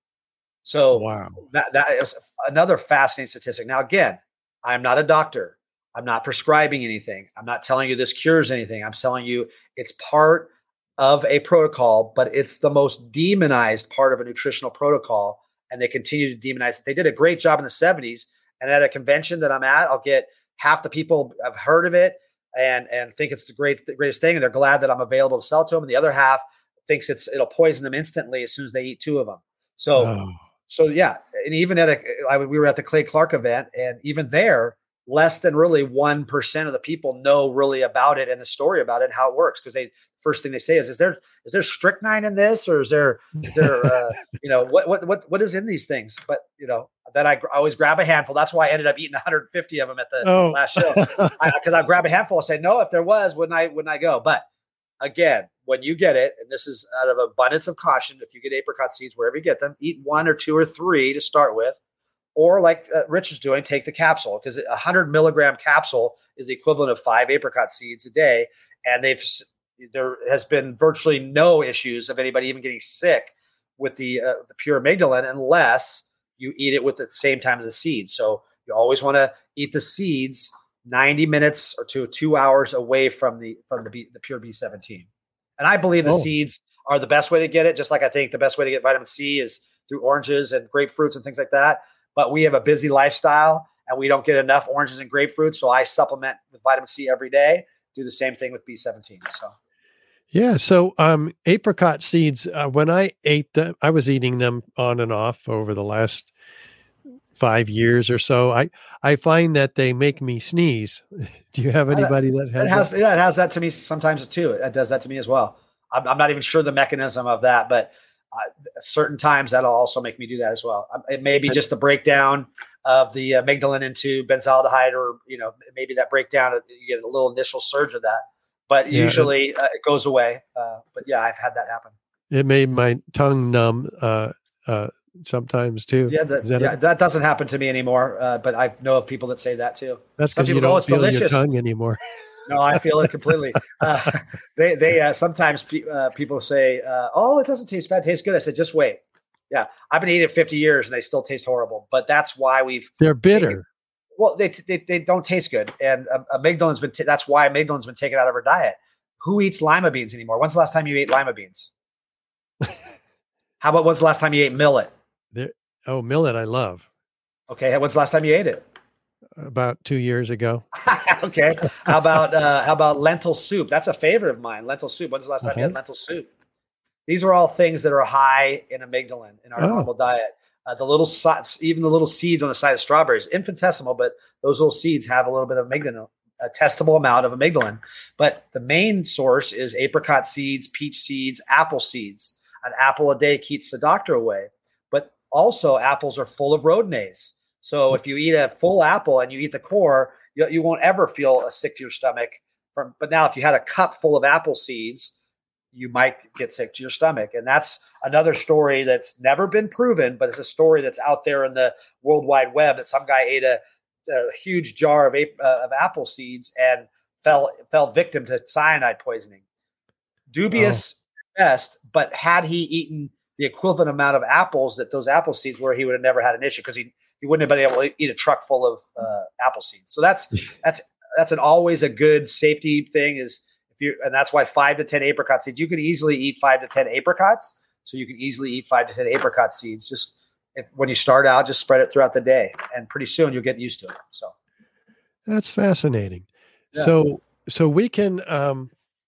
So wow, that that is another fascinating statistic. Now, again, I'm not a doctor. I'm not prescribing anything. I'm not telling you this cures anything. I'm telling you it's part of a protocol, but it's the most demonized part of a nutritional protocol. And they continue to demonize it. They did a great job in the seventies. And at a convention that I'm at, I'll get half the people have heard of it and, and think it's the great, the greatest thing. And they're glad that I'm available to sell to them. And the other half thinks it's, it'll poison them instantly as soon as they eat two of them. So, oh. so yeah. And even at a, I, we were at the Clay Clark event, and even there, less than really one percent of the people know really about it and the story about it and how it works. Cause they, first thing they say is, is there, is there strychnine in this? Or is there, is there, uh, you know, what, what, what, what is in these things? But, you know, then I, I always grab a handful. That's why I ended up eating one hundred fifty of them at the oh. last show. I, Cause I'll grab a handful and say, no, if there was, wouldn't I, wouldn't I go? But again, when you get it, and this is out of abundance of caution, if you get apricot seeds, wherever you get them, eat one or two or three to start with, or like uh, Rich is doing, take the capsule, because a hundred milligram capsule is the equivalent of five apricot seeds a day. And they've, there has been virtually no issues of anybody even getting sick with the, uh, the pure amygdalin, unless you eat it with the same time as the seeds. So you always want to eat the seeds ninety minutes or to two hours away from the, from the, B, the pure B seventeen. And I believe the oh. seeds are the best way to get it. Just like I think the best way to get vitamin C is through oranges and grapefruits and things like that. But we have a busy lifestyle and we don't get enough oranges and grapefruits. So I supplement with vitamin C every day. Do the same thing with B seventeen. So. Yeah. So um, apricot seeds, uh, when I ate them, I was eating them on and off over the last five years or so. I, I find that they make me sneeze. Do you have anybody that has, it has that? Yeah, it has that to me sometimes too. It does that to me as well. I'm, I'm not even sure the mechanism of that, but uh, certain times that'll also make me do that as well. It may be just the breakdown of the amygdalin into benzaldehyde, or, you know, maybe that breakdown, you get a little initial surge of that. But yeah, usually it, uh, it goes away. Uh, but yeah, I've had that happen. It made my tongue numb uh, uh, sometimes too. Yeah, that, that, yeah that doesn't happen to me anymore. Uh, but I know of people that say that too. That's because you don't oh, it's feel delicious. Your tongue anymore. No, I feel it completely. Uh, they they uh, sometimes pe- uh, people say, uh, "Oh, it doesn't taste bad. It tastes good." I said, "Just wait." Yeah, I've been eating it fifty years and they still taste horrible. But that's why we've they're bitter. Taken, well, they, they they don't taste good, and uh, amygdalin's been t- that's why amygdalin's been taken out of our diet. Who eats lima beans anymore? When's the last time you ate lima beans? How about when's the last time you ate millet? There, oh, millet, I love. Okay, when's the last time you ate it? About two years ago. Okay. How about uh, how about lentil soup? That's a favorite of mine. Lentil soup. When's the last time uh-huh. you had lentil soup? These are all things that are high in amygdalin in our oh. normal diet. Uh, the little even the little seeds on the side of strawberries, infinitesimal, but those little seeds have a little bit of amygdalin, a testable amount of amygdalin. But the main source is apricot seeds, peach seeds, apple seeds. An apple a day keeps the doctor away. But also, apples are full of rhodonase. So if you eat a full apple and you eat the core, you, you won't ever feel a sick to your stomach from, but now if you had a cup full of apple seeds, you might get sick to your stomach. And that's another story that's never been proven, but it's a story that's out there in the World Wide Web that some guy ate a, a huge jar of, uh, of apple seeds and fell, fell victim to cyanide poisoning. Dubious oh. best, but had he eaten the equivalent amount of apples that those apple seeds were, he would have never had an issue because he, he wouldn't have been able to eat a truck full of uh, apple seeds. So that's, that's, that's an always a good safety thing is, If you, and that's why five to ten apricot seeds. You could easily eat five to ten apricots, so you can easily eat five to ten apricot seeds. Just if, when you start out, just spread it throughout the day, and pretty soon you'll get used to it. So that's fascinating. Yeah. So, so we can. Um,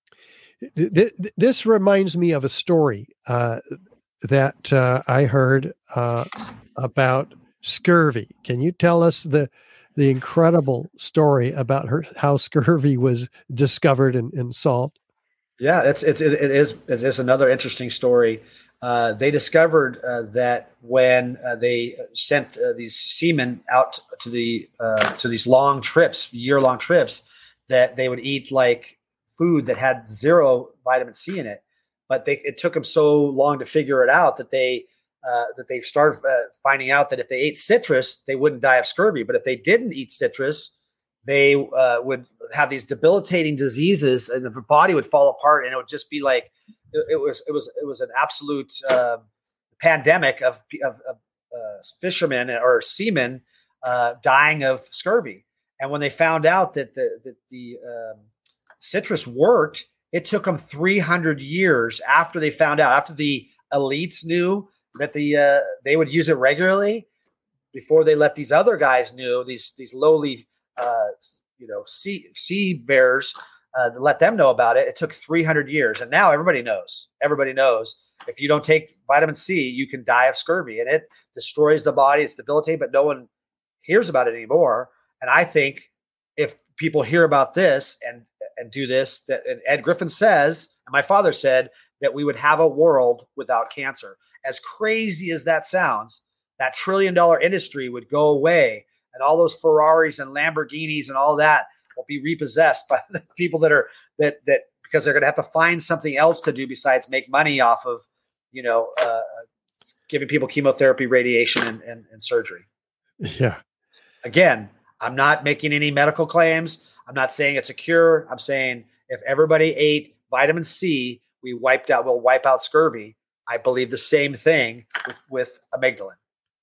th- th- this reminds me of a story uh, that uh, I heard uh, about scurvy. Can you tell us the? the incredible story about her, how scurvy was discovered and, and solved? Yeah, it's, it's, it, it is, it is another interesting story. Uh, they discovered uh, that when uh, they sent uh, these seamen out to the, uh, to these long trips, year long trips, that they would eat like food that had zero vitamin C in it. But they, it took them so long to figure it out that they, Uh, that they've started uh, finding out that if they ate citrus, they wouldn't die of scurvy. But if they didn't eat citrus, they uh, would have these debilitating diseases, and the body would fall apart, and it would just be like it, it was. It was. It was an absolute uh, pandemic of of, of uh, fishermen or seamen uh, dying of scurvy. And when they found out that the that the um, citrus worked, it took them three hundred years after they found out. After the elites knew that the uh, they would use it regularly, before they let these other guys knew, these these lowly uh, you know sea sea bears uh, let them know about it. It took three hundred years, and now everybody knows. Everybody knows if you don't take vitamin C, you can die of scurvy, and it destroys the body. It's debilitating, but no one hears about it anymore. And I think if people hear about this and and do this, that and Ed Griffin says, and my father said, that we would have a world without cancer. As crazy as that sounds, that trillion dollar industry would go away, and all those Ferraris and Lamborghinis and all that will be repossessed by the people that are that that because they're going to have to find something else to do besides make money off of, you know, uh, giving people chemotherapy, radiation, and, and, and surgery. Yeah. Again, I'm not making any medical claims. I'm not saying it's a cure. I'm saying if everybody ate vitamin C, we wiped out, we'll wipe out scurvy. I believe the same thing with, with amygdalin.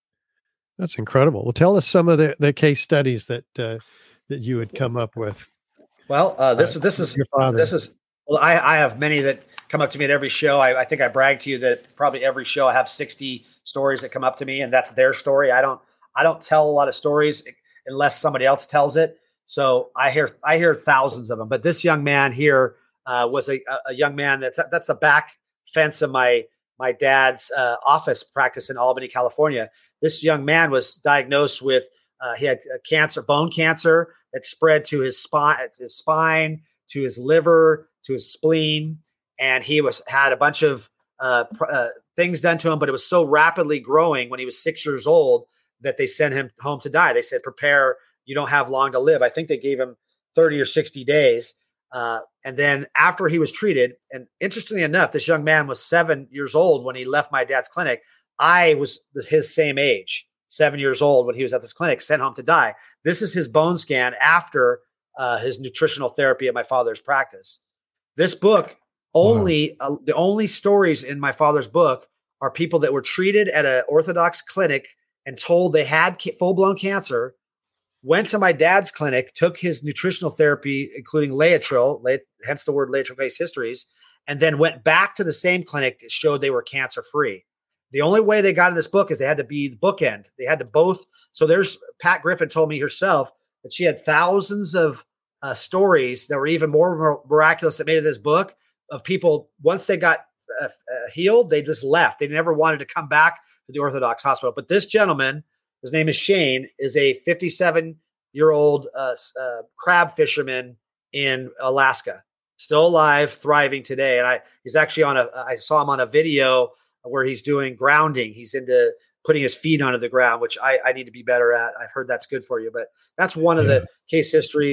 That's incredible. Well, tell us some of the, the case studies that uh, that you had come up with. Well, uh, this uh, this is your father. this is well, I, I have many that come up to me at every show. I, I think I brag to you that probably every show I have sixty stories that come up to me, and that's their story. I don't I don't tell a lot of stories unless somebody else tells it. So I hear I hear thousands of them. But this young man here uh, was a, a young man that's that's the back fence of my my dad's uh, office practice in Albany, California. This young man was diagnosed with, uh, he had a cancer, bone cancer that spread to his spine, his spine, to his liver, to his spleen. And he was, had a bunch of uh, pr- uh, things done to him, but it was so rapidly growing when he was six years old that they sent him home to die. They said, prepare, you don't have long to live. I think they gave him thirty or sixty days. Uh, and then after he was treated, and interestingly enough, this young man was seven years old when he left my dad's clinic. I was his same age, seven years old when he was at this clinic, sent home to die. This is his bone scan after uh, his nutritional therapy at my father's practice. This book, only wow. uh, the only stories in my father's book are people that were treated at an Orthodox clinic and told they had ca- full-blown cancer, went to my dad's clinic, took his nutritional therapy, including Laetrile, Le- hence the word Laetrile-based histories, and then went back to the same clinic that showed they were cancer-free. The only way they got in this book is they had to be the bookend. They had to both. So there's Pat Griffin told me herself that she had thousands of uh, stories that were even more miraculous that made it this book of people, once they got uh, uh, healed, they just left. They never wanted to come back to the Orthodox hospital. But this gentleman, his name is Shane, is a fifty-seven-year-old uh, uh, crab fisherman in Alaska, still alive, thriving today. And I, he's actually on a, I saw him on a video where he's doing grounding. He's into putting his feet onto the ground, which I, I need to be better at. I've heard that's good for you, but that's one of yeah. the case histories.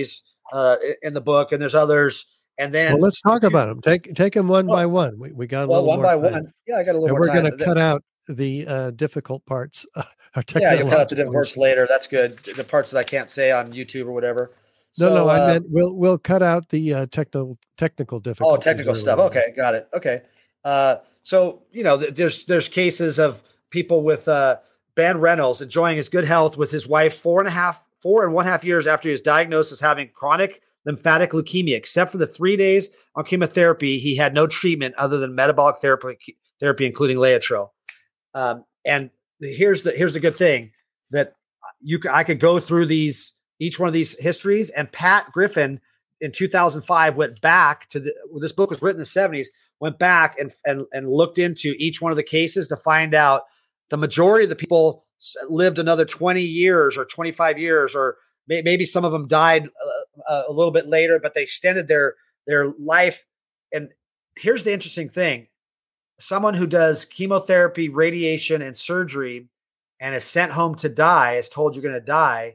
uh, in the book, and there's others. And then, well, let's talk about them. Take take them one oh, by one. We we got a well, little one more by time. one. Yeah, I got a little and more we're time. going to cut out the uh, difficult parts. Uh, yeah, you'll cut out the difficult parts later. That's good. The parts that I can't say on YouTube or whatever. No, so, no, I uh, meant we'll we'll cut out the uh, technical technical difficulties. Oh, technical stuff. Okay, got it. Okay. Uh, so you know, th- there's there's cases of people with uh, Ben Reynolds enjoying his good health with his wife four and a half, four and one half years after he was diagnosed as having chronic lymphatic leukemia. Except for the three days on chemotherapy, he had no treatment other than metabolic therapy, therapy including Laetrile. Um, and here's the here's the good thing that you I could go through these each one of these histories, and Pat Griffin in two thousand five went back to the this book was written in the seventies, went back and and and looked into each one of the cases to find out the majority of the people lived another twenty years or twenty-five years, or may, maybe some of them died a, a little bit later, but they extended their their life. And here's the interesting thing. Someone who does chemotherapy, radiation, and surgery and is sent home to die, is told you're going to die,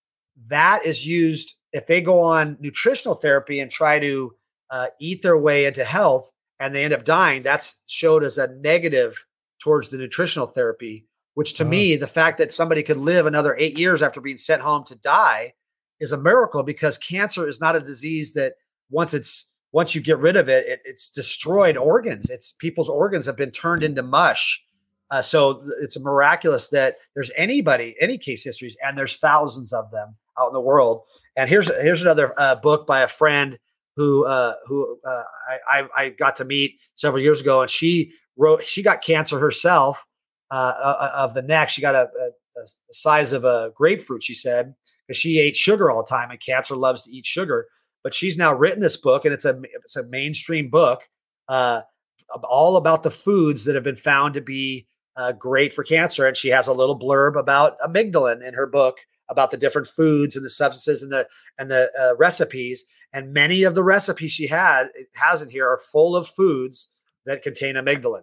that is used if they go on nutritional therapy and try to uh, eat their way into health and they end up dying. That's showed as a negative towards the nutritional therapy, which to oh. me, the fact that somebody could live another eight years after being sent home to die is a miracle, because cancer is not a disease that once it's once you get rid of it, it it's destroyed organs. It's people's organs have been turned into mush. Uh, so it's miraculous that there's anybody, any case histories, and there's thousands of them out in the world. And here's here's another uh, book by a friend who uh, who uh, I, I I got to meet several years ago, and she wrote she got cancer herself uh, of the neck. She got a, a, a size of a grapefruit, she said, because she ate sugar all the time, and cancer loves to eat sugar. But she's now written this book, and it's a it's a mainstream book, uh, all about the foods that have been found to be uh, great for cancer. And she has a little blurb about amygdalin in her book, about the different foods and the substances and the and the uh, recipes. And many of the recipes she had it has in here are full of foods that contain amygdalin.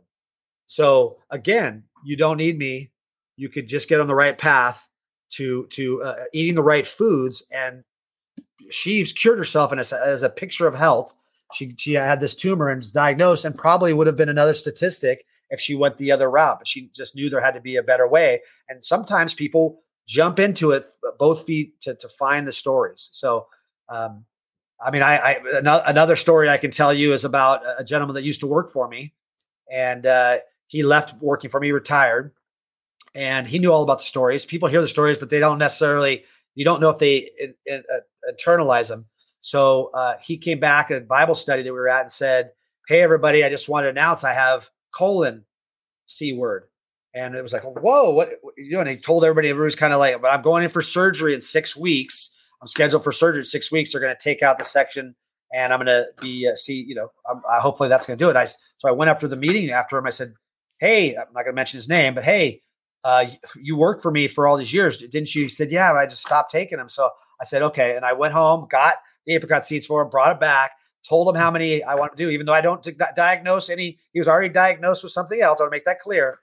So again, you don't need me. You could just get on the right path to to uh, eating the right foods. And she's cured herself, and as, as a picture of health, she she had this tumor and was diagnosed, and probably would have been another statistic if she went the other route. But she just knew there had to be a better way. And sometimes people jump into it both feet to to find the stories. So, um, I mean, I, I another story I can tell you is about a gentleman that used to work for me, and uh, he left working for me, retired, and he knew all about the stories. People hear the stories, but they don't necessarily. You don't know if they in, in, uh, internalize them. So uh, he came back at a Bible study that we were at and said, "Hey, everybody! I just want to announce I have colon C word." And it was like, whoa, what, what are you doing? He told everybody, everybody was kind of like, but I'm going in for surgery in six weeks. I'm scheduled for surgery in six weeks. They're going to take out the section, and I'm going to be, uh, see, you know, I'm, I, hopefully that's going to do it. I, so I went up to the meeting after him. I said, "Hey, I'm not going to mention his name, but hey, uh, you worked for me for all these years, didn't you?" He said, "Yeah, I just stopped taking them." So I said, "Okay." And I went home, got the apricot seeds for him, brought it back, told him how many I wanted to do, even though I don't di- diagnose any, he was already diagnosed with something else. I want to make that clear.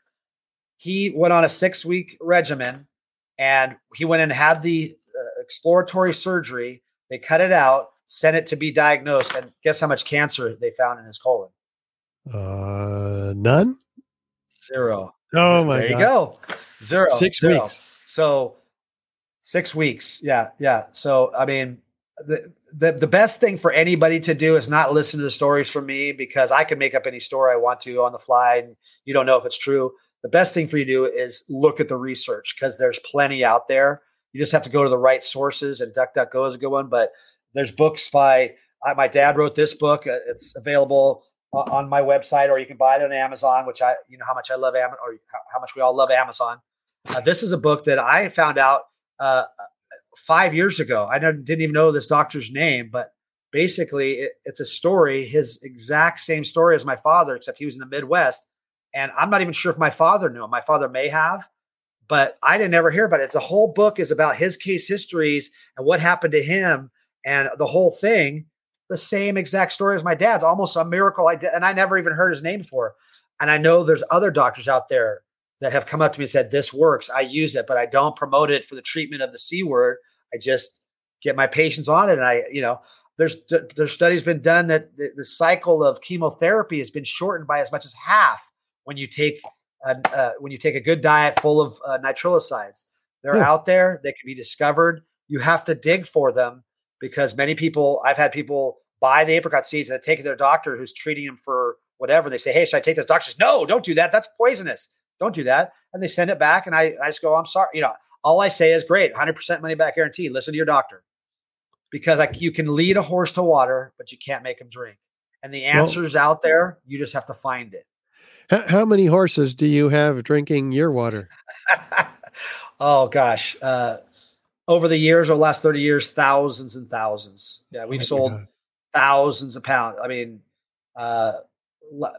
He went on a six week regimen, and he went and had the uh, exploratory surgery. They cut it out, sent it to be diagnosed. And guess how much cancer they found in his colon? Uh, none. Zero. Oh Zero. my there God. you go. Zero. Six Zero. weeks. So six weeks. Yeah. Yeah. So, I mean, the, the, the best thing for anybody to do is not listen to the stories from me, because I can make up any story I want to on the fly, and you don't know if it's true. The best thing for you to do is look at the research, because there's plenty out there. You just have to go to the right sources, and DuckDuckGo is a good one. But there's books by I, my dad wrote this book. Uh, it's available uh, on my website, or you can buy it on Amazon, which I, you know, how much I love Amazon, or how, how much we all love Amazon. Uh, this is a book that I found out uh, five years ago. I didn't even know this doctor's name, but basically it, it's a story, his exact same story as my father, except he was in the Midwest. And I'm not even sure if my father knew him. My father may have, but I didn't ever hear about it. The whole book is about his case histories and what happened to him, and the whole thing, the same exact story as my dad's, almost a miracle. I did, and I never even heard his name before. And I know there's other doctors out there that have come up to me and said, "This works. I use it, but I don't promote it for the treatment of the C word. I just get my patients on it. And I, you know, there's there's studies been done that the, the cycle of chemotherapy has been shortened by as much as half when you take uh, uh, when you take a good diet full of uh, nitrillicides. They're Hmm. out there. They can be discovered. You have to dig for them because many people, I've had people buy the apricot seeds and take it to their doctor who's treating them for whatever. They say, hey, should I take this? Doctor says, no, don't do that. That's poisonous. Don't do that. And they send it back. And I, I just go, I'm sorry. You know, all I say is great. one hundred percent money back guarantee. Listen to your doctor. Because like you can lead a horse to water, but you can't make him drink. And the answer's well, out there. You just have to find it. How, how many horses do you have drinking your water? Oh gosh. Uh, over the years, over the last thirty years, thousands and thousands. Yeah. We've oh sold God. thousands of pounds. I mean, uh, l-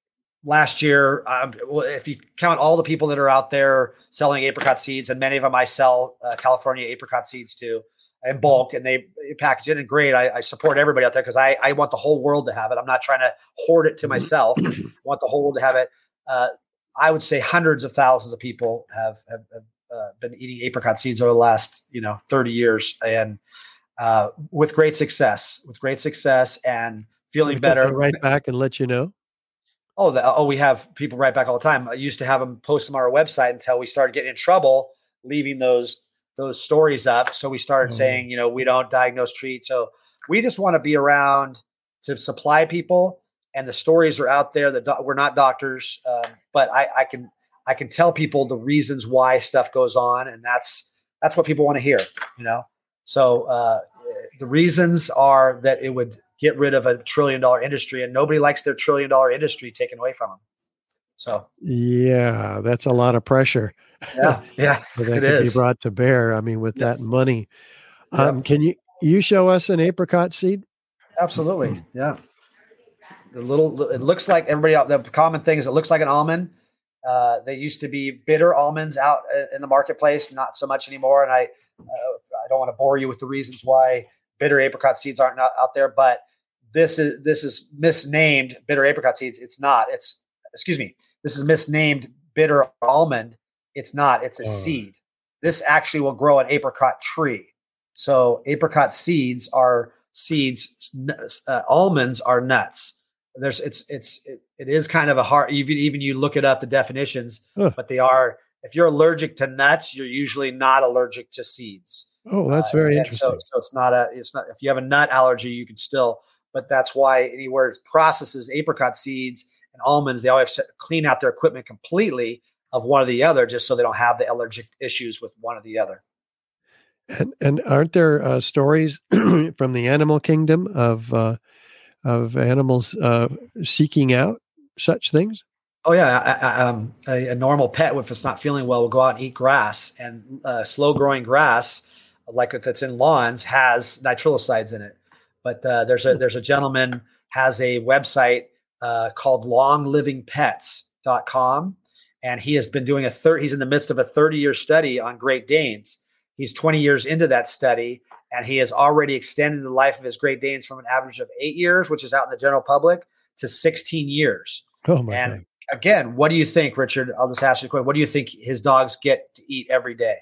last year, um, if you count all the people that are out there selling apricot seeds, and many of them I sell uh, California apricot seeds to, in bulk, and they package it. And great, I, I support everybody out there because I, I want the whole world to have it. I'm not trying to hoard it to myself. I want the whole world to have it. Uh, I would say hundreds of thousands of people have have, have uh, been eating apricot seeds over the last you know thirty years, and uh, with great success, with great success, and feeling better. Right back and let you know. Oh, the, oh, we have people right back all the time. I used to have them post them on our website until we started getting in trouble, leaving those. those stories up. So we started oh. saying, you know, we don't diagnose, treat. So we just want to be around to supply people, and the stories are out there. That do- we're not doctors, um, but I, I can, I can tell people the reasons why stuff goes on. And that's, that's what people want to hear, you know? So uh, the reasons are that it would get rid of a trillion dollar industry, and nobody likes their trillion dollar industry taken away from them. So, yeah, that's a lot of pressure. Yeah, yeah, that it could is. be brought to bear. I mean, with yeah. that money, um, yeah. can you you show us an apricot seed? Absolutely, yeah. The little, it looks like everybody out. The common thing is it looks like an almond. Uh, they used to be bitter almonds out in the marketplace, not so much anymore. And I, uh, I don't want to bore you with the reasons why bitter apricot seeds aren't out, out there, but this is this is misnamed bitter apricot seeds. It's not. It's excuse me. This is misnamed bitter almond. It's not. It's a oh. seed. This actually will grow an apricot tree. So apricot seeds are seeds. Uh, almonds are nuts. There's it's it's it, it is kind of a hard. Even even you look it up the definitions, huh. but they are. If you're allergic to nuts, you're usually not allergic to seeds. Oh, that's uh, very interesting. So, so it's not a. It's not. If you have a nut allergy, you can still. But that's why anywhere it processes apricot seeds and almonds, they always have to clean out their equipment completely of one or the other, just so they don't have the allergic issues with one or the other. And and aren't there uh, stories from the animal kingdom of uh, of animals uh, seeking out such things? Oh yeah, I, I, um, a, a normal pet, if it's not feeling well, will go out and eat grass, and uh, slow growing grass, like that's in lawns, has nitrillicides in it. But uh, there's a there's a gentleman has a website uh, called long living pets dot com. And he has been doing a third, he's in the midst of a thirty year study on Great Danes. He's twenty years into that study, and he has already extended the life of his Great Danes from an average of eight years, which is out in the general public, to sixteen years. Oh my and God. Again, what do you think, Richard? I'll just ask you a question. What do you think his dogs get to eat every day?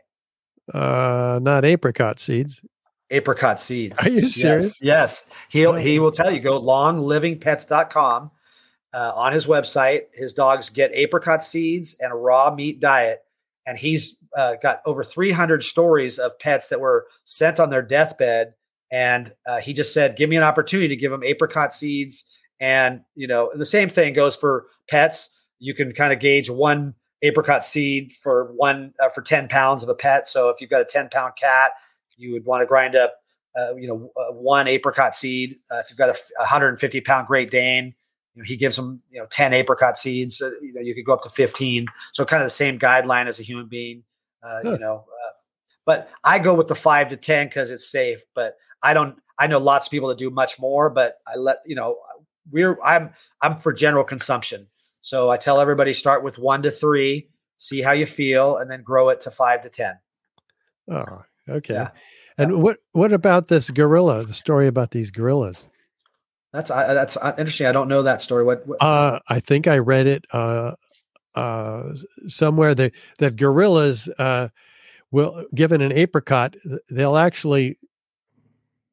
Uh, not apricot seeds. Apricot seeds. Are you serious? Yes. yes. He'll, he will tell you, go long living pets dot com. Uh, on his website, his dogs get apricot seeds and a raw meat diet. And he's uh, got over three hundred stories of pets that were sent on their deathbed. And uh, he just said, give me an opportunity to give them apricot seeds. And, you know, the same thing goes for pets. You can kind of gauge one apricot seed for one, uh, for ten pounds of a pet. So if you've got a ten pound cat, you would want to grind up, uh, you know, uh, one apricot seed. Uh, if you've got a one hundred fifty pound Great Dane, you know, he gives them, you know, ten apricot seeds. Uh, you know, you could go up to fifteen. So kind of the same guideline as a human being, uh, huh. you know. Uh, but I go with the five to ten because it's safe. But I don't. I know lots of people that do much more. But I let you know, we're. I'm. I'm for general consumption. So I tell everybody start with one to three, see how you feel, and then grow it to five to ten. Oh, okay. Yeah. And yeah. what what about this gorilla? The story about these gorillas. That's uh, that's interesting. I don't know that story. What? what? Uh, I think I read it uh, uh, somewhere that that gorillas uh, will, given an apricot, they'll actually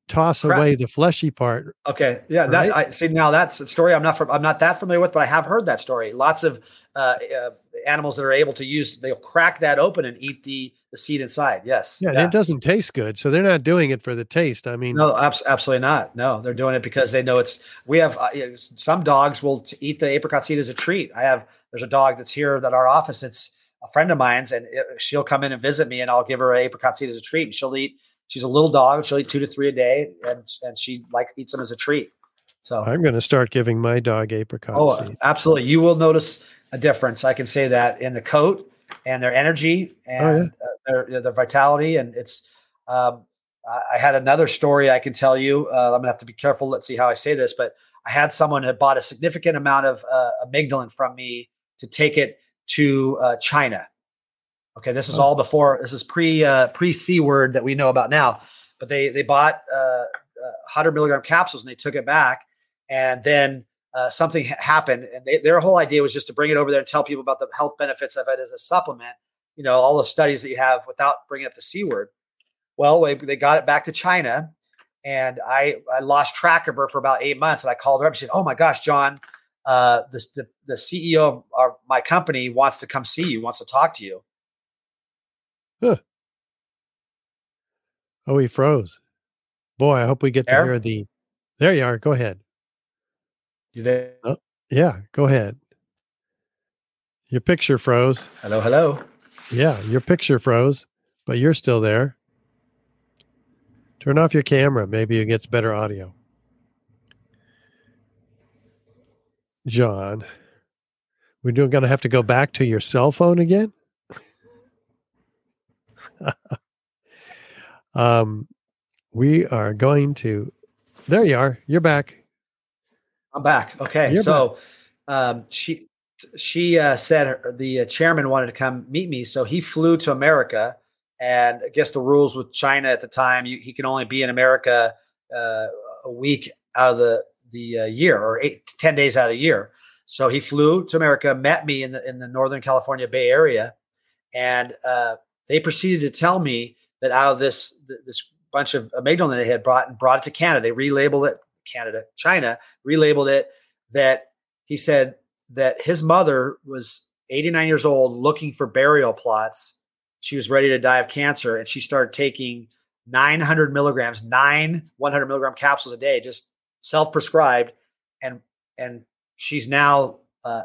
toss Crap. away the fleshy part. Okay. Yeah. Right? That I see. Now that's a story I'm not, from, I'm not that familiar with, but I have heard that story. Lots of uh, uh, animals that are able to use, they'll crack that open and eat the, the seed inside. Yes. Yeah, yeah. And it doesn't taste good. So they're not doing it for the taste. I mean, no, abs- absolutely not. No, they're doing it because they know it's, we have uh, some dogs will t- eat the apricot seed as a treat. I have, there's a dog that's here at our office. It's a friend of mine's, and it, she'll come in and visit me, and I'll give her an apricot seed as a treat, and she'll eat, she's a little dog. She'll eat two to three a day, and, and she like eats them as a treat. So I'm going to start giving my dog apricot Oh, seed. absolutely. You will notice a difference. I can say that in the coat and their energy and Oh, yeah. uh, their, their vitality. And it's, um, I I had another story I can tell you. Uh, I'm gonna have to be careful. Let's see how I say this, but I had someone that bought a significant amount of uh, amygdalin from me to take it to uh, China. Okay. This is Oh. all before, this is pre, uh, pre C word that we know about now, but they, they bought uh, uh, one hundred milligram capsules and they took it back. And then uh, something ha- happened, and they, their whole idea was just to bring it over there and tell people about the health benefits of it as a supplement. You know, all the studies that you have without bringing up the C word. Well, they, they got it back to China, and I I lost track of her for about eight months. And I called her up and she said, "Oh my gosh, John, uh, this, the the C E O of our, my company wants to come see you, wants to talk to you." Huh. Oh, he froze. Boy, I hope we get to There? hear the. There you are. Go ahead. You there? Oh, yeah, go ahead. Your picture froze. Hello, hello. Yeah, your picture froze, but you're still there. Turn off your camera. Maybe it gets better audio. John, we're going to have to go back to your cell phone again? um, we are going to. There you are. You're back. I'm back. Okay, You're so um, she she uh, said her, the uh, chairman wanted to come meet me, so he flew to America. And I guess the rules with China at the time, you, he can only be in America uh, a week out of the the uh, year, or eight to ten days out of the year. So he flew to America, met me in the in the Northern California Bay Area, and uh, they proceeded to tell me that out of this this bunch of amygdalin they had brought and brought it to Canada, they relabeled it. Canada, China, relabeled it, that he said that his mother was eighty-nine years old looking for burial plots. She was ready to die of cancer, and she started taking nine hundred milligrams, nine one hundred milligram capsules a day, just self-prescribed. And, and she's now uh,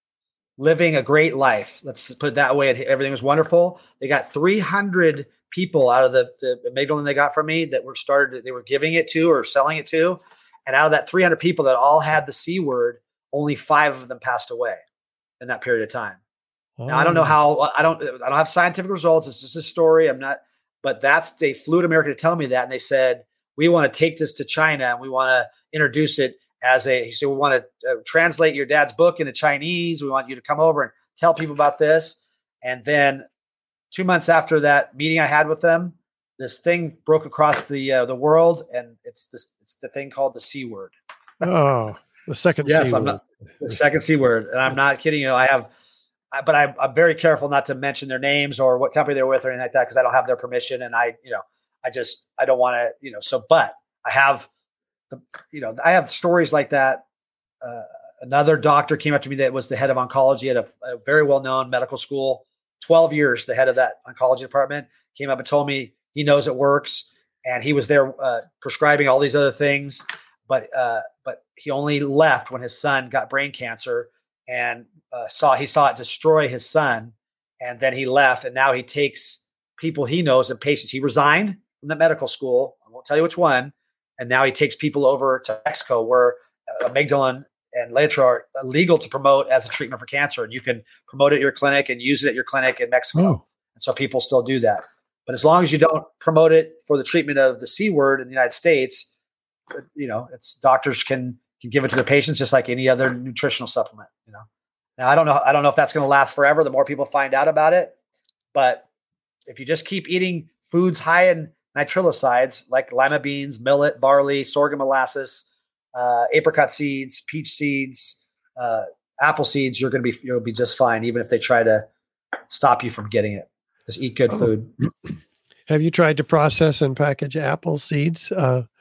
living a great life. Let's put it that way. Everything was wonderful. They got three hundred people out of the, the amygdalin they got from me that were started, they were giving it to or selling it to. And out of that three hundred people that all had the C word, only five of them passed away in that period of time. Oh. Now, I don't know how, I don't, I don't have scientific results. It's just a story. I'm not, but that's, they flew to America to tell me that. And they said, we want to take this to China and we want to introduce it as a, he said, we want to uh, translate your dad's book into Chinese. We want you to come over and tell people about this. And then two months after that meeting I had with them, this thing broke across the uh, the world, and it's this it's the thing called the C word. Oh, the second yes, C I'm word. not the second C word, and I'm not kidding you. I have, I, but I, I'm very careful not to mention their names or what company they're with or anything like that because I don't have their permission, and I, you know, I just I don't want to, you know. So, but I have, the, you know, I have stories like that. Uh, another doctor came up to me that was the head of oncology at a, a very well known medical school, twelve years, the head of that oncology department, came up and told me he knows it works, and he was there uh, prescribing all these other things, but uh, but he only left when his son got brain cancer, and uh, saw he saw it destroy his son, and then he left, and now he takes people he knows and patients. He resigned from the medical school. I won't tell you which one, and now he takes people over to Mexico, where uh, amygdalin and Letra are legal to promote as a treatment for cancer, and you can promote it at your clinic and use it at your clinic in Mexico, Oh. and so people still do that. But as long as you don't promote it for the treatment of the C word in the United States, you know, it's doctors can can give it to their patients just like any other nutritional supplement. You know, now I don't know I don't know if that's going to last forever. The more people find out about it, but if you just keep eating foods high in nitrillicides like lima beans, millet, barley, sorghum molasses, uh, apricot seeds, peach seeds, uh, apple seeds, you're going to be you'll be just fine, even if they try to stop you from getting it. Just eat good Oh. food. Have you tried to process and package apple seeds uh,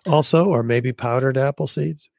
also, or maybe powdered apple seeds?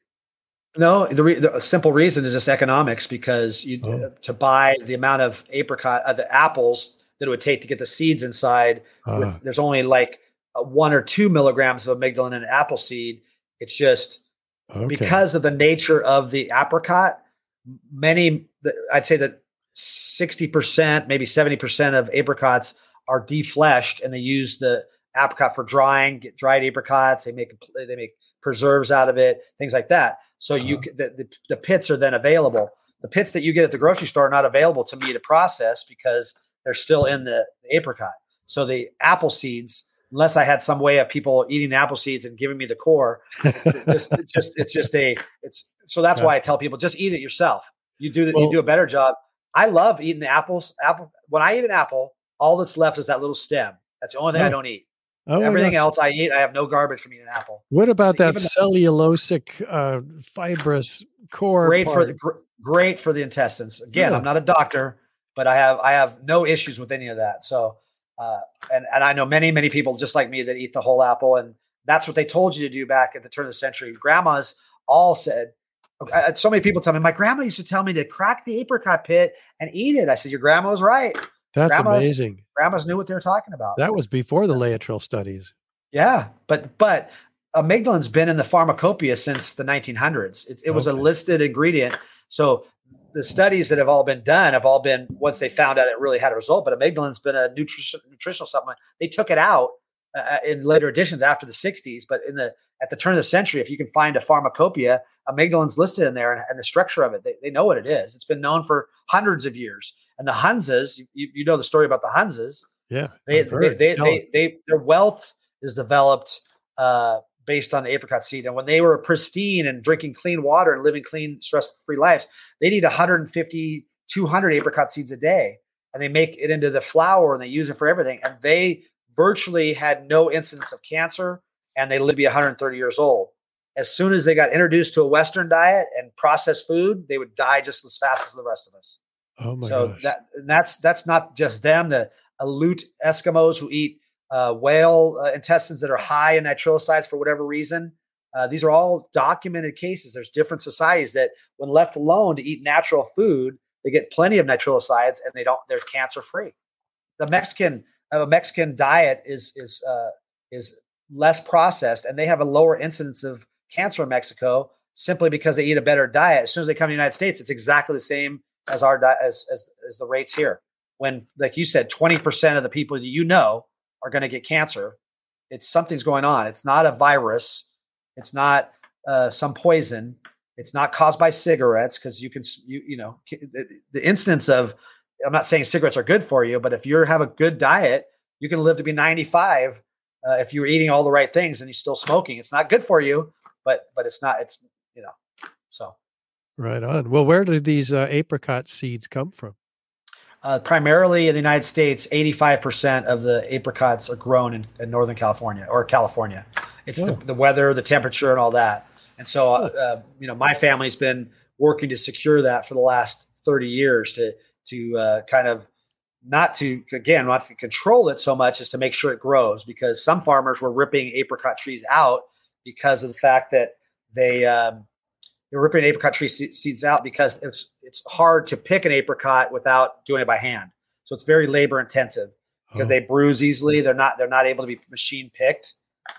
No, the, re- the simple reason is just economics, because you Oh. uh, to buy the amount of apricot, uh, the apples that it would take to get the seeds inside, with Ah. there's only like uh, one or two milligrams of amygdalin in an apple seed. It's just Okay. because of the nature of the apricot. Many, the, I'd say that sixty percent, maybe seventy percent of apricots are defleshed, and they use the apricot for drying, get dried apricots. They make they make preserves out of it, things like that. So you Uh-huh. c- the, the the pits are then available. The pits that you get at the grocery store are not available to me to process because they're still in the, the apricot. So the apple seeds, unless I had some way of people eating the apple seeds and giving me the core, it just it's just it's just a it's so that's Yeah. why I tell people just eat it yourself. You do Well- you do a better job. I love eating the apples. Apple when I eat an apple, all that's left is that little stem. That's the only thing I Oh. don't eat. Oh my Everything gosh. else I eat, I have no garbage from eating an apple. What about that Even- cellulosic, uh, fibrous core? Great for part? the gr- great for the intestines. Again, Yeah. I'm not a doctor, but I have I have no issues with any of that. So, uh, and and I know many many people just like me that eat the whole apple, and that's what they told you to do back at the turn of the century. Grandmas all said. I- So many people tell me, my grandma used to tell me to crack the apricot pit and eat it. I said, your grandma was right. That's grandma's- amazing. Grandmas knew what they were talking about. That was before the Laetrile studies. Yeah, but but amygdalin's been in the pharmacopoeia since the nineteen hundreds. It, it was a Okay. listed ingredient. So the studies that have all been done have all been once they found out it really had a result. But amygdalin's been a nutrition, nutritional supplement. They took it out uh, in later editions after the sixties. But in the at the turn of the century, if you can find a pharmacopoeia, amygdalin's listed in there, and, and the structure of it, they, they know what it is. It's been known for hundreds of years. And the Hunzas, you, you know the story about the Hunzas. Yeah. They I've they heard. they, Tell they, us. they their wealth is developed uh, based on the apricot seed. And when they were pristine and drinking clean water and living clean, stress-free lives, they need one hundred fifty, two hundred apricot seeds a day. And they make it into the flour and they use it for everything. And they virtually had no incidence of cancer, and they lived to be one hundred thirty years old. As soon as they got introduced to a Western diet and processed food, they would die just as fast as the rest of us. Oh my so gosh. that and that's that's not just them. The Aleut Eskimos who eat uh, whale uh, intestines that are high in nitrosides for whatever reason. Uh, these are all documented cases. There's different societies that, when left alone to eat natural food, they get plenty of nitrosides and they don't. They're cancer free. The Mexican uh, Mexican diet is is uh, is less processed, and they have a lower incidence of cancer in Mexico simply because they eat a better diet. As soon as they come to the United States, it's exactly the same as our di- as, as as the rates here. When, like you said, twenty percent of the people that you know are going to get cancer, it's something's going on. It's not a virus. It's not uh, some poison. It's not caused by cigarettes, because you can you you know the, the incidence of. I'm not saying cigarettes are good for you, but if you have a good diet, you can live to be ninety-five uh, if you're eating all the right things and you're still smoking. It's not good for you, but but it's not. It's you know so. Right on. Well, where do these uh, apricot seeds come from? Uh, primarily in the United States, eighty-five percent of the apricots are grown in, in Northern California or California. It's Oh. the, the weather, the temperature, and all that. And so, uh, uh, you know, my family's been working to secure that for the last thirty years to to uh, kind of not to, again, not to control it so much as to make sure it grows, because some farmers were ripping apricot trees out because of the fact that they um, they're ripping apricot tree se- seeds out because it's it's hard to pick an apricot without doing it by hand. So it's very labor intensive because Oh. they bruise easily. They're not they're not able to be machine picked.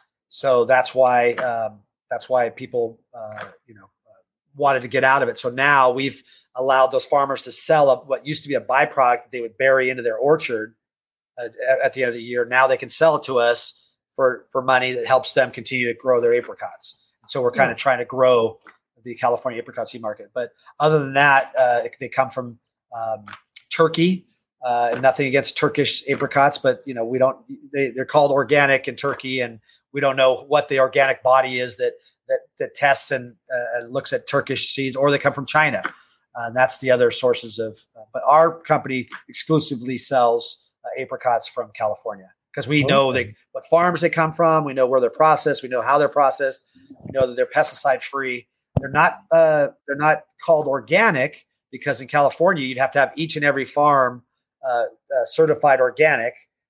So that's why um, that's why people uh, you know uh, wanted to get out of it. So now we've allowed those farmers to sell a, what used to be a byproduct that they would bury into their orchard uh, at, at the end of the year. Now they can sell it to us for for money that helps them continue to grow their apricots. So we're kind Yeah. of trying to grow the California apricot seed market. But other than that, uh, they come from um, Turkey. Uh, nothing against Turkish apricots, but you know we don't. They, they're called organic in Turkey, and we don't know what the organic body is that that, that tests and uh, looks at Turkish seeds, or they come from China. Uh, and that's the other sources of. Uh, but our company exclusively sells uh, apricots from California because we know Okay. they what farms they come from. We know where they're processed. We know how they're processed. We know that they're pesticide free. They're not. Uh, they're not called organic because in California you'd have to have each and every farm uh, uh, certified organic.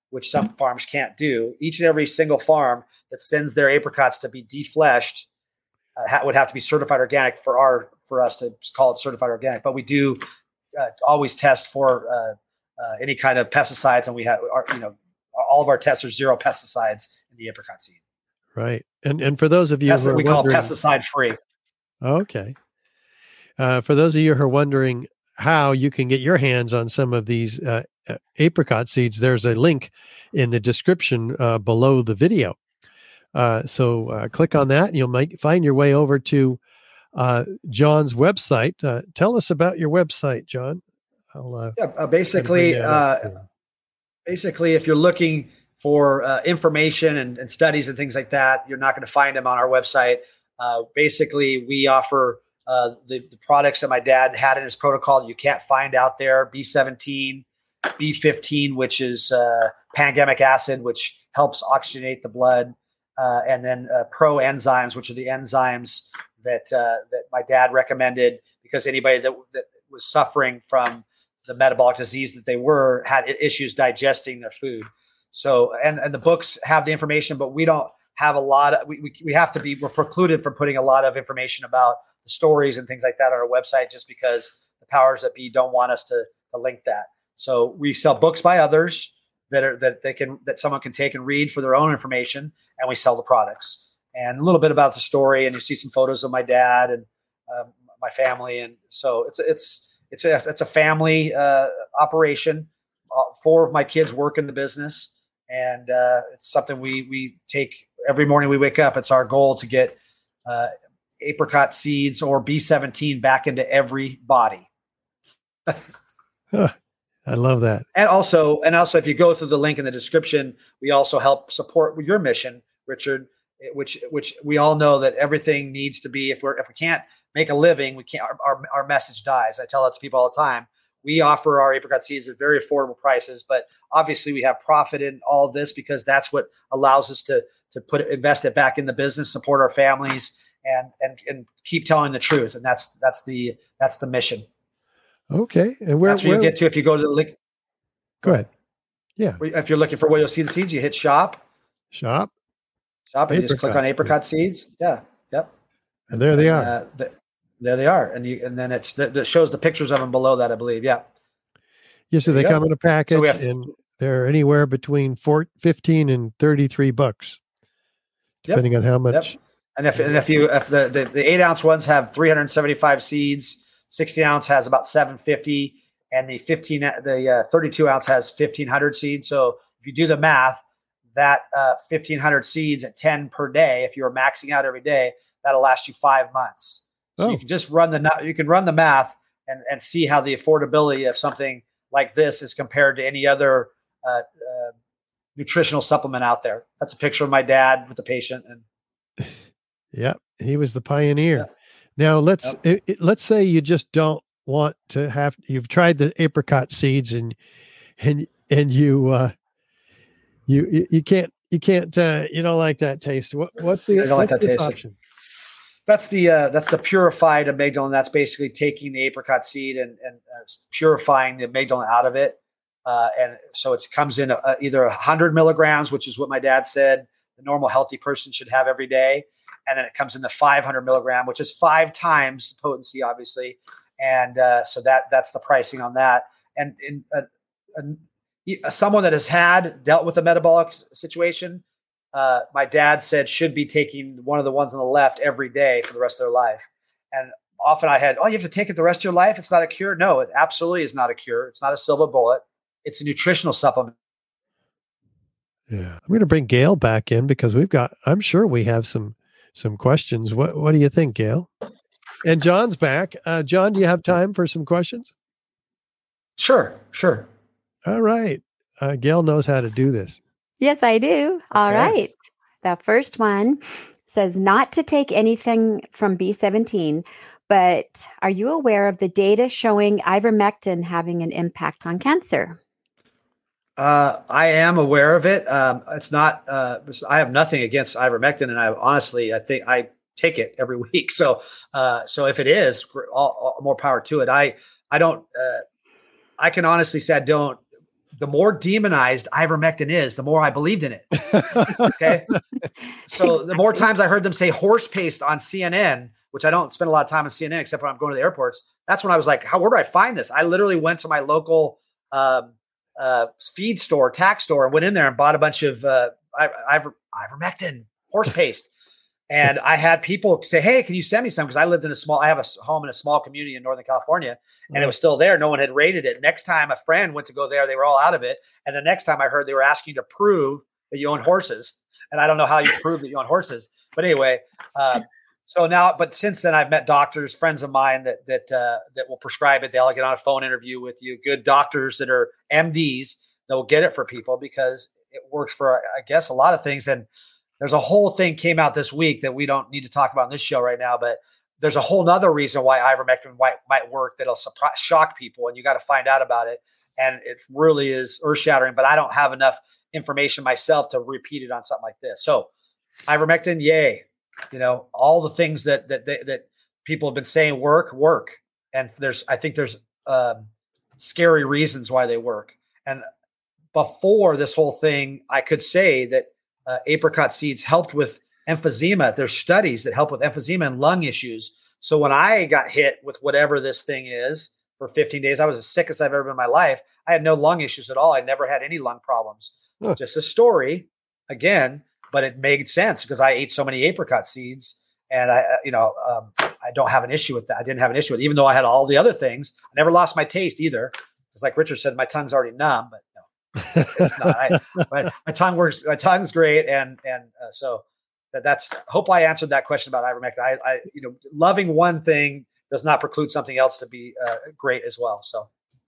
which some farms can't do. Each and every single farm that sends their apricots to be defleshed uh, ha- would have to be certified organic for our for us to call it certified organic. But we do uh, always test for uh, uh, any kind of pesticides, and we have our, you know all of our tests are zero pesticides in the apricot seed. Right, and and for those of you That's who what are we call wondering- pesticide free. Okay. Uh, for those of you who are wondering how you can get your hands on some of these uh, apricot seeds, there's a link in the description uh, below the video. Uh, so uh, click on that and you'll might find your way over to uh, John's website. Uh, tell us about your website, John. I'll, uh, yeah, uh, basically, uh, basically, if you're looking for uh, information and, and studies and things like that, you're not going to find them on our website. Uh, basically, we offer uh, the, the products that my dad had in his protocol that you can't find out there: B seventeen, B fifteen, which is uh, pangamic acid, which helps oxygenate the blood, uh, and then uh, pro enzymes, which are the enzymes that uh, that my dad recommended because anybody that that was suffering from the metabolic disease that they were had issues digesting their food. So, and, and the books have the information, but we don't have a lot of, we, we, we have to be, we're precluded from putting a lot of information about the stories and things like that on our website, just because the powers that be don't want us to, to link that. So we sell books by others that are, that they can, that someone can take and read for their own information. And we sell the products and a little bit about the story. And you see some photos of my dad and um, my family. And so it's, it's, it's a, it's a family uh, operation. Uh, four of my kids work in the business. And uh, it's something we we take every morning we wake up. It's our goal to get uh, apricot seeds or B seventeen back into every body. Huh, I love that. And also, and also, if you go through the link in the description, we also help support your mission, Richard. Which which we all know that everything needs to be. If we're if we can't make a living, we can't. Our our, our message dies. I tell that to people all the time. We offer our apricot seeds at very affordable prices, but obviously we have profit in all of this because that's what allows us to to put invest it back in the business, support our families, and and and keep telling the truth. And that's that's the that's the mission. Okay, and where that's where, where you get to if you go to the link. Go ahead. Yeah. If you're looking for where you'll see the seeds, you hit shop. Shop. Shop, and you just click on apricot seeds. seeds. Yeah. Yep. And there they and, are. Uh, the, There they are, and you and then it's that shows the pictures of them below that, I believe. Yeah. Yeah. So they come in a package, so we have, and they're anywhere between four, fifteen and thirty-three bucks, depending yep, on how much. Yep. And if and if you if the, the the eight ounce ones have three hundred seventy-five seeds, sixty ounce has about seven fifty, and the fifteen the uh, thirty-two ounce has fifteen hundred seeds. So if you do the math, that uh, fifteen hundred seeds at ten per day, if you were maxing out every day, that'll last you five months. So oh. you can just run the you can run the math and, and see how the affordability of something like this is compared to any other uh, uh, nutritional supplement out there. That's a picture of my dad with the patient. And yeah, he was the pioneer. Yeah. Now let's yep. it, it, let's say you just don't want to have. You've tried the apricot seeds and and and you uh, you you can't you can't uh, you don't like that taste. What what's the I don't like what's that this taste. option? That's the uh, that's the purified amygdalin. That's basically taking the apricot seed and, and uh, purifying the amygdalin out of it. Uh, and so it comes in a, a, either one hundred milligrams, which is what my dad said the normal healthy person should have every day. And then it comes in the five hundred milligram, which is five times the potency, obviously. And uh, so that that's the pricing on that. And in uh, uh, someone that has had dealt with a metabolic situation, Uh, my dad said should be taking one of the ones on the left every day for the rest of their life. And often I had, oh, you have to take it the rest of your life. It's not a cure. No, it absolutely is not a cure. It's not a silver bullet. It's a nutritional supplement. Yeah. I'm going to bring Gail back in because we've got, I'm sure we have some, some questions. What, what do you think, Gail? And John's back. Uh, John, do you have time for some questions? Sure. Sure. All right. Uh, Gail knows how to do this. Yes, I do. All Okay. right. The first one says not to take anything from B seventeen, but are you aware of the data showing ivermectin having an impact on cancer? Uh, I am aware of it. Um, it's not, uh, I have nothing against ivermectin, and I honestly, I think I take it every week. So, uh, so if it is, all, all more power to it. I, I don't, uh, I can honestly say I don't, the more demonized ivermectin is, the more I believed in it. Okay. So the more times I heard them say horse paste on C N N, which I don't spend a lot of time on C N N except when I'm going to the airports, that's when I was like, how, where do I find this? I literally went to my local um, uh, feed store, tack store, and went in there and bought a bunch of uh, iver- ivermectin, horse paste. And I had people say, hey, can you send me some? Because I lived in a small, I have a home in a small community in Northern California, and it was still there. No one had rated it. Next time a friend went to go there, they were all out of it. And the next time I heard they were asking you to prove that you own horses. And I don't know how you prove that you own horses. But anyway, um, so now, but since then I've met doctors, friends of mine that, that, uh, that will prescribe it. They'll get on a phone interview with you, good doctors that are M Ds that will get it for people because it works for, I guess, a lot of things. And there's a whole thing came out this week that we don't need to talk about in this show right now, but there's a whole nother reason why ivermectin might, might work that'll surprise, shock people, and you got to find out about it. And it really is earth shattering, but I don't have enough information myself to repeat it on something like this. So ivermectin, yay. You know, all the things that, that, that, that people have been saying work, work. And there's, I think there's um, scary reasons why they work. And before this whole thing, I could say that uh, apricot seeds helped with emphysema. There's studies that help with emphysema and lung issues. So when I got hit with whatever this thing is for fifteen days, I was as sick as I've ever been in my life. I had no lung issues at all. I never had any lung problems. Huh. Just a story again, but it made sense because I ate so many apricot seeds, and I, you know, um, I don't have an issue with that. I didn't have an issue with it, even though I had all the other things. I never lost my taste either. It's like Richard said, my tongue's already numb, but no, it's not. I, my, my tongue works. My tongue's great, and and uh, so. That that's hope I answered that question about ivermectin. I, I, you know, loving one thing does not preclude something else to be uh, great as well. So,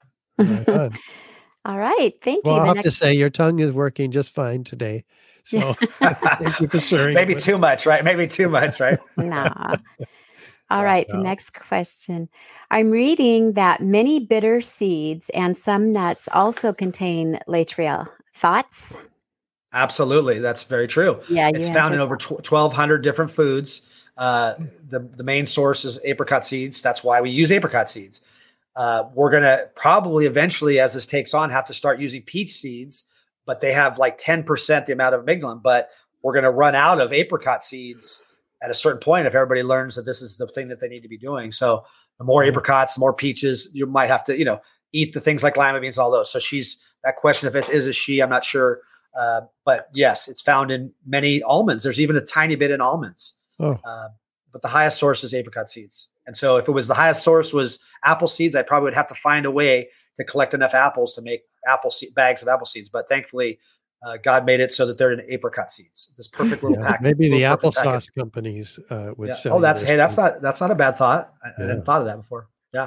all right, thank well, you. I'll The have next- to say your tongue is working just fine today. So, thank you for sharing. Maybe too much, right? Maybe too much, right? Nah. All right, the next question. I'm reading that many bitter seeds and some nuts also contain laetrile. Thoughts? Absolutely. That's very true. Yeah, it's found in over twelve hundred different foods. Uh, the, the main source is apricot seeds. That's why we use apricot seeds. Uh, we're going to probably eventually, as this takes on, have to start using peach seeds, but they have like ten percent the amount of amygdalin. But we're going to run out of apricot seeds at a certain point if everybody learns that this is the thing that they need to be doing. So the more apricots, the more peaches, you might have to, you know, eat the things like lima beans, all those. So she's that question, if it is a she, I'm not sure. Uh, but yes, it's found in many almonds. There's even a tiny bit in almonds. Oh. Uh, but the highest source is apricot seeds. And so if it was the highest source was apple seeds, I probably would have to find a way to collect enough apples to make apple se- bags of apple seeds. But thankfully, uh, God made it so that they're in apricot seeds. This perfect little yeah, pack. Maybe the applesauce companies uh, would yeah. sell. Oh, that's hey, that's not that's not a bad thought. I, yeah. I hadn't thought of that before. Yeah.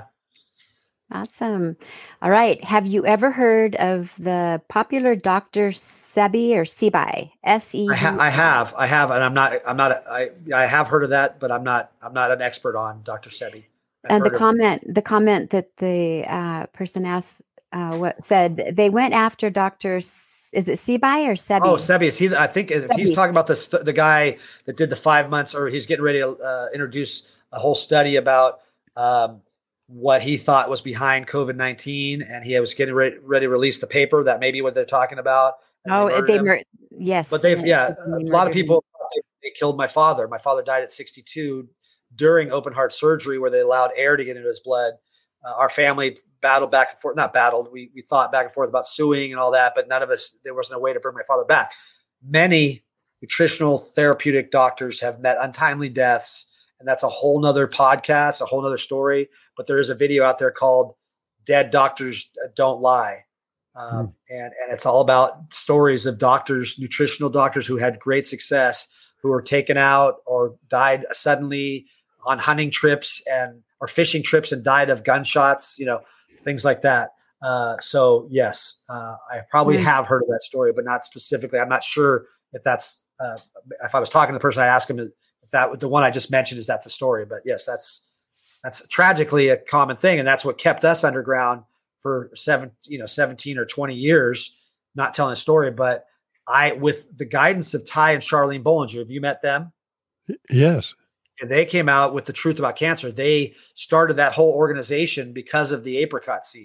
Awesome. All right. Have you ever heard of the popular Doctor Sebi or Sebi? S E. I, ha- I have, I have, and I'm not, I'm not, I, I have heard of that, but I'm not, I'm not an expert on Doctor Sebi. I've and the of- comment, the comment that the uh, person asked, uh, what said they went after Doctor. Is it Sebi or Sebi? Oh, Sebi. Is he? I think if Sebi. He's talking about the the guy that did the five months, or he's getting ready to uh, introduce a whole study about. Um, what he thought was behind COVID nineteen, and he was getting ready, ready to release the paper. That may be what they're talking about. Oh, they, they mur- yes. But they've, yeah, a lot of people, they, they killed my father. My father died at sixty-two during open heart surgery where they allowed air to get into his blood. Uh, our family battled back and forth, not battled. We, we thought back and forth about suing and all that, but none of us, there wasn't a way to bring my father back. Many nutritional therapeutic doctors have met untimely deaths. And that's a whole nother podcast, a whole nother story. But there is a video out there called Dead Doctors Don't Lie. Um, mm. and, and it's all about stories of doctors, nutritional doctors who had great success, who were taken out or died suddenly on hunting trips and or fishing trips and died of gunshots, you know, things like that. Uh, so, yes, uh, I probably mm. have heard of that story, but not specifically. I'm not sure if that's uh, if I was talking to the person, I asked him if that the one I just mentioned, is that the story? But yes, that's that's tragically a common thing. And that's what kept us underground for seven, you know, seventeen or twenty years, not telling a story. But I, with the guidance of Ty and Charlene Bollinger, have you met them? Yes. They came out with the truth about cancer. They started that whole organization because of the apricot seed.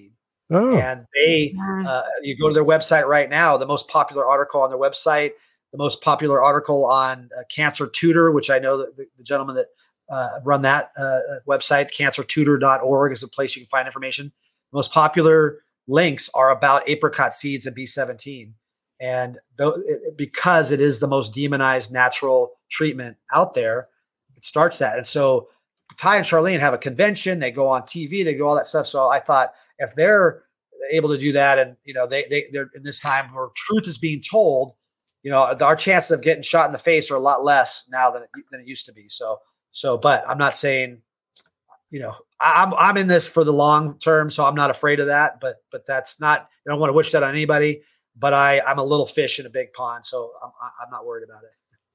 Oh. And they, uh, you go to their website right now, the most popular article on their website, the most popular article on uh, Cancer Tutor, which I know that the, the gentleman that uh, run that uh, website, cancer tutor dot org, is a place you can find information. The most popular links are about apricot seeds and B seventeen. And th- it, because it is the most demonized natural treatment out there, it starts that. And so Ty and Charlene have a convention, they go on T V, they do all that stuff. So I thought, if they're able to do that, and you know, they they they're in this time where truth is being told, you know, our chances of getting shot in the face are a lot less now than it, than it used to be. So so, but I'm not saying, you know, I'm I'm in this for the long term, so I'm not afraid of that. But but that's not, I don't want to wish that on anybody. But I I'm a little fish in a big pond, so I'm I'm not worried about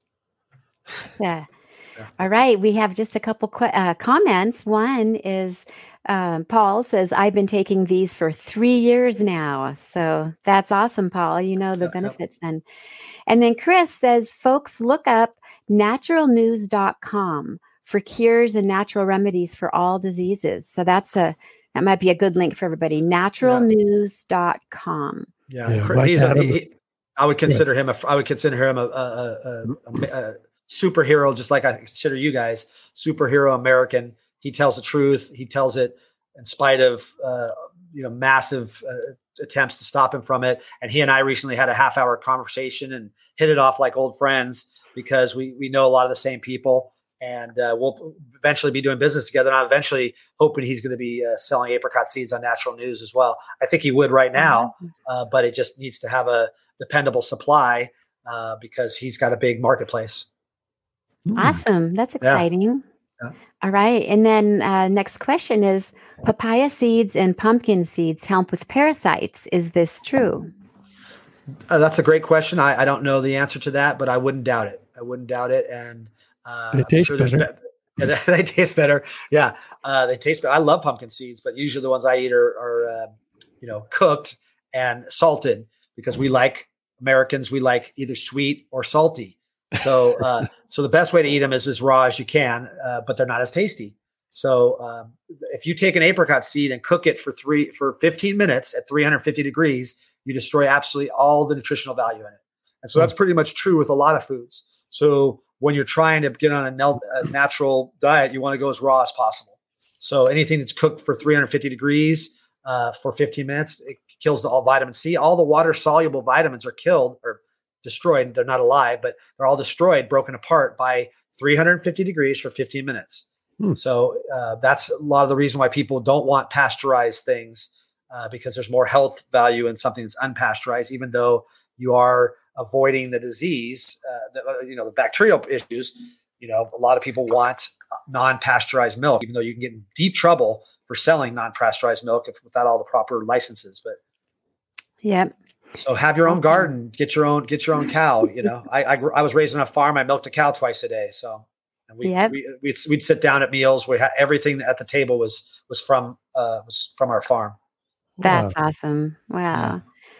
it. Yeah. Yeah. All right. We have just a couple qu- uh, comments. One is um, Paul says, I've been taking these for three years now. So that's awesome, Paul. You know the Yep, benefits then. And then Chris says, folks, look up natural news dot com for cures and natural remedies for all diseases. So that's a, that might be a good link for everybody. natural news dot com. Yeah. Yeah, yeah. He's a, he, I would consider him a, I would consider him a, a, a, a, a superhero, just like I consider you guys superhero American. He tells the truth. He tells it in spite of, uh, you know, massive uh, attempts to stop him from it. And he and I recently had a half hour conversation and hit it off like old friends, because we, we know a lot of the same people, and uh, we'll eventually be doing business together. And I'm eventually hoping he's going to be uh, selling apricot seeds on Natural News as well. I think he would right now, uh, but it just needs to have a dependable supply uh, because he's got a big marketplace. Awesome. That's exciting. Yeah. Yeah. All right. And then uh, next question is, papaya seeds and pumpkin seeds help with parasites. Is this true? Uh, that's a great question. I, I don't know the answer to that, but I wouldn't doubt it. I wouldn't doubt it. And uh, they I'm taste sure better. Be- they taste better. Yeah. Uh, they taste better. I love pumpkin seeds, but usually the ones I eat are, are uh, you know, cooked and salted, because we like Americans, we like either sweet or salty. So, uh, so the best way to eat them is as raw as you can, uh, but they're not as tasty. So, um, if you take an apricot seed and cook it for three for fifteen minutes at three hundred fifty degrees, you destroy absolutely all the nutritional value in it. And so that's pretty much true with a lot of foods. So when you're trying to get on a, nel- a natural diet, you want to go as raw as possible. So anything that's cooked for three hundred fifty degrees uh, for fifteen minutes, it kills the, all vitamin C. All the water soluble vitamins are killed or destroyed. They're not alive, but they're all destroyed, broken apart by three hundred fifty degrees for fifteen minutes. Hmm. So uh, that's a lot of the reason why people don't want pasteurized things, uh, because there's more health value in something that's unpasteurized, even though you are avoiding the disease, uh, the, you know, the bacterial issues. You know, a lot of people want non-pasteurized milk, even though you can get in deep trouble for selling non-pasteurized milk if, without all the proper licenses. But yep. So have your own garden, get your own, get your own cow. You know, I, I, I was raised on a farm. I milked a cow twice a day. So and we, yep. we, we'd, we'd sit down at meals. We had everything at the table was, was from, uh, was from our farm. That's wow. awesome. Wow. Yeah.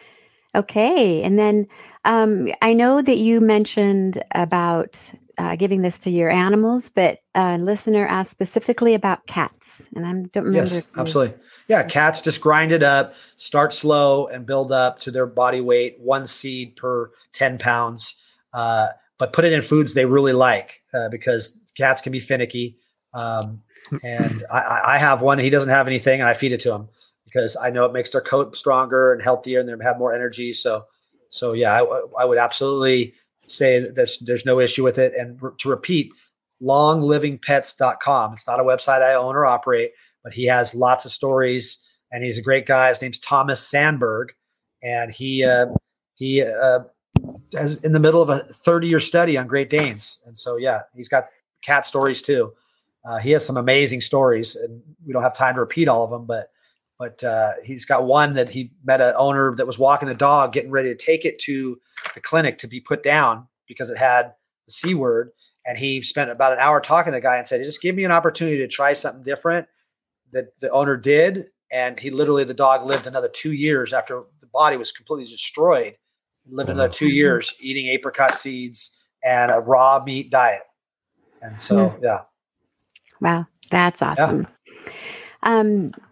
Okay. And then um, I know that you mentioned about uh, giving this to your animals, but a listener asked specifically about cats. And I don't remember. Yes, absolutely. Yeah. Cats, just grind it up, start slow and build up to their body weight, one seed per ten pounds. Uh, but put it in foods they really like, uh, because cats can be finicky. Um, and I, I have one, he doesn't have anything, and I feed it to him, because I know it makes their coat stronger and healthier, and they have more energy. So, so yeah, I, I would absolutely say that there's, there's no issue with it. And re- to repeat, long living pets dot com. It's not a website I own or operate, but he has lots of stories, and he's a great guy. His name's Thomas Sandberg, and he, uh, he, uh, is in the middle of a thirty year study on Great Danes. And so, yeah, he's got cat stories too. Uh, he has some amazing stories, and we don't have time to repeat all of them, but But uh, he's got one that he met an owner that was walking the dog, getting ready to take it to the clinic to be put down because it had the C word. And he spent about an hour talking to the guy and said, just give me an opportunity to try something different. That the owner did. And he literally, the dog lived another two years after the body was completely destroyed. He lived another two years eating apricot seeds and a raw meat diet. And so, yeah. Wow. That's awesome. Yeah. Um,